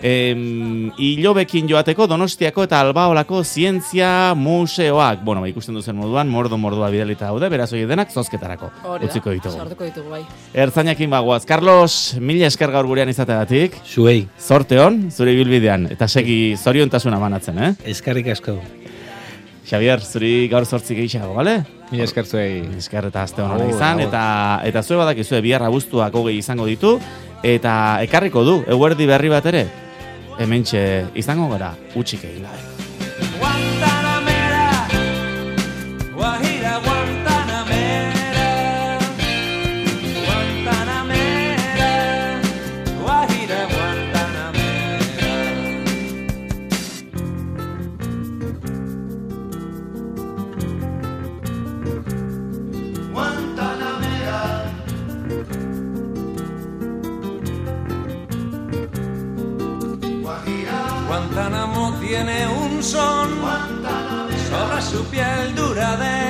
Ilobekin joateko Donostiako eta Albaolako zientzia museoak. Bueno, ba, ikusten duzen moduan, mordo-mordoa bidalita daude, beraz hori denak zozketarako. Utziko ditugu. Sortuko ditugu, bai. Ertzainakin bagoaz. Carlos, mila esker gaur gurean izateagatik. Zuei. Zorte hon, zure ibilbidean. Eta segi zoriontasuna banatzen, eh? Eskarrik asko. Xavier, zuri gaur zortzi gehiago, bale? Mila esker zuei. Esker eta azte honora izan, eta eta zue badakizue bihar abuztuak hogei izango ditu, eta ekarriko du, eguerdi berri bat ere, hementxe izango gara, utxik egin gabe. Guantanamera, Guajira, Guantanamera, Guantanamera, Guajira, Guantanamera. Guantanamera, Guantánamo tiene un son sobre su piel duradera.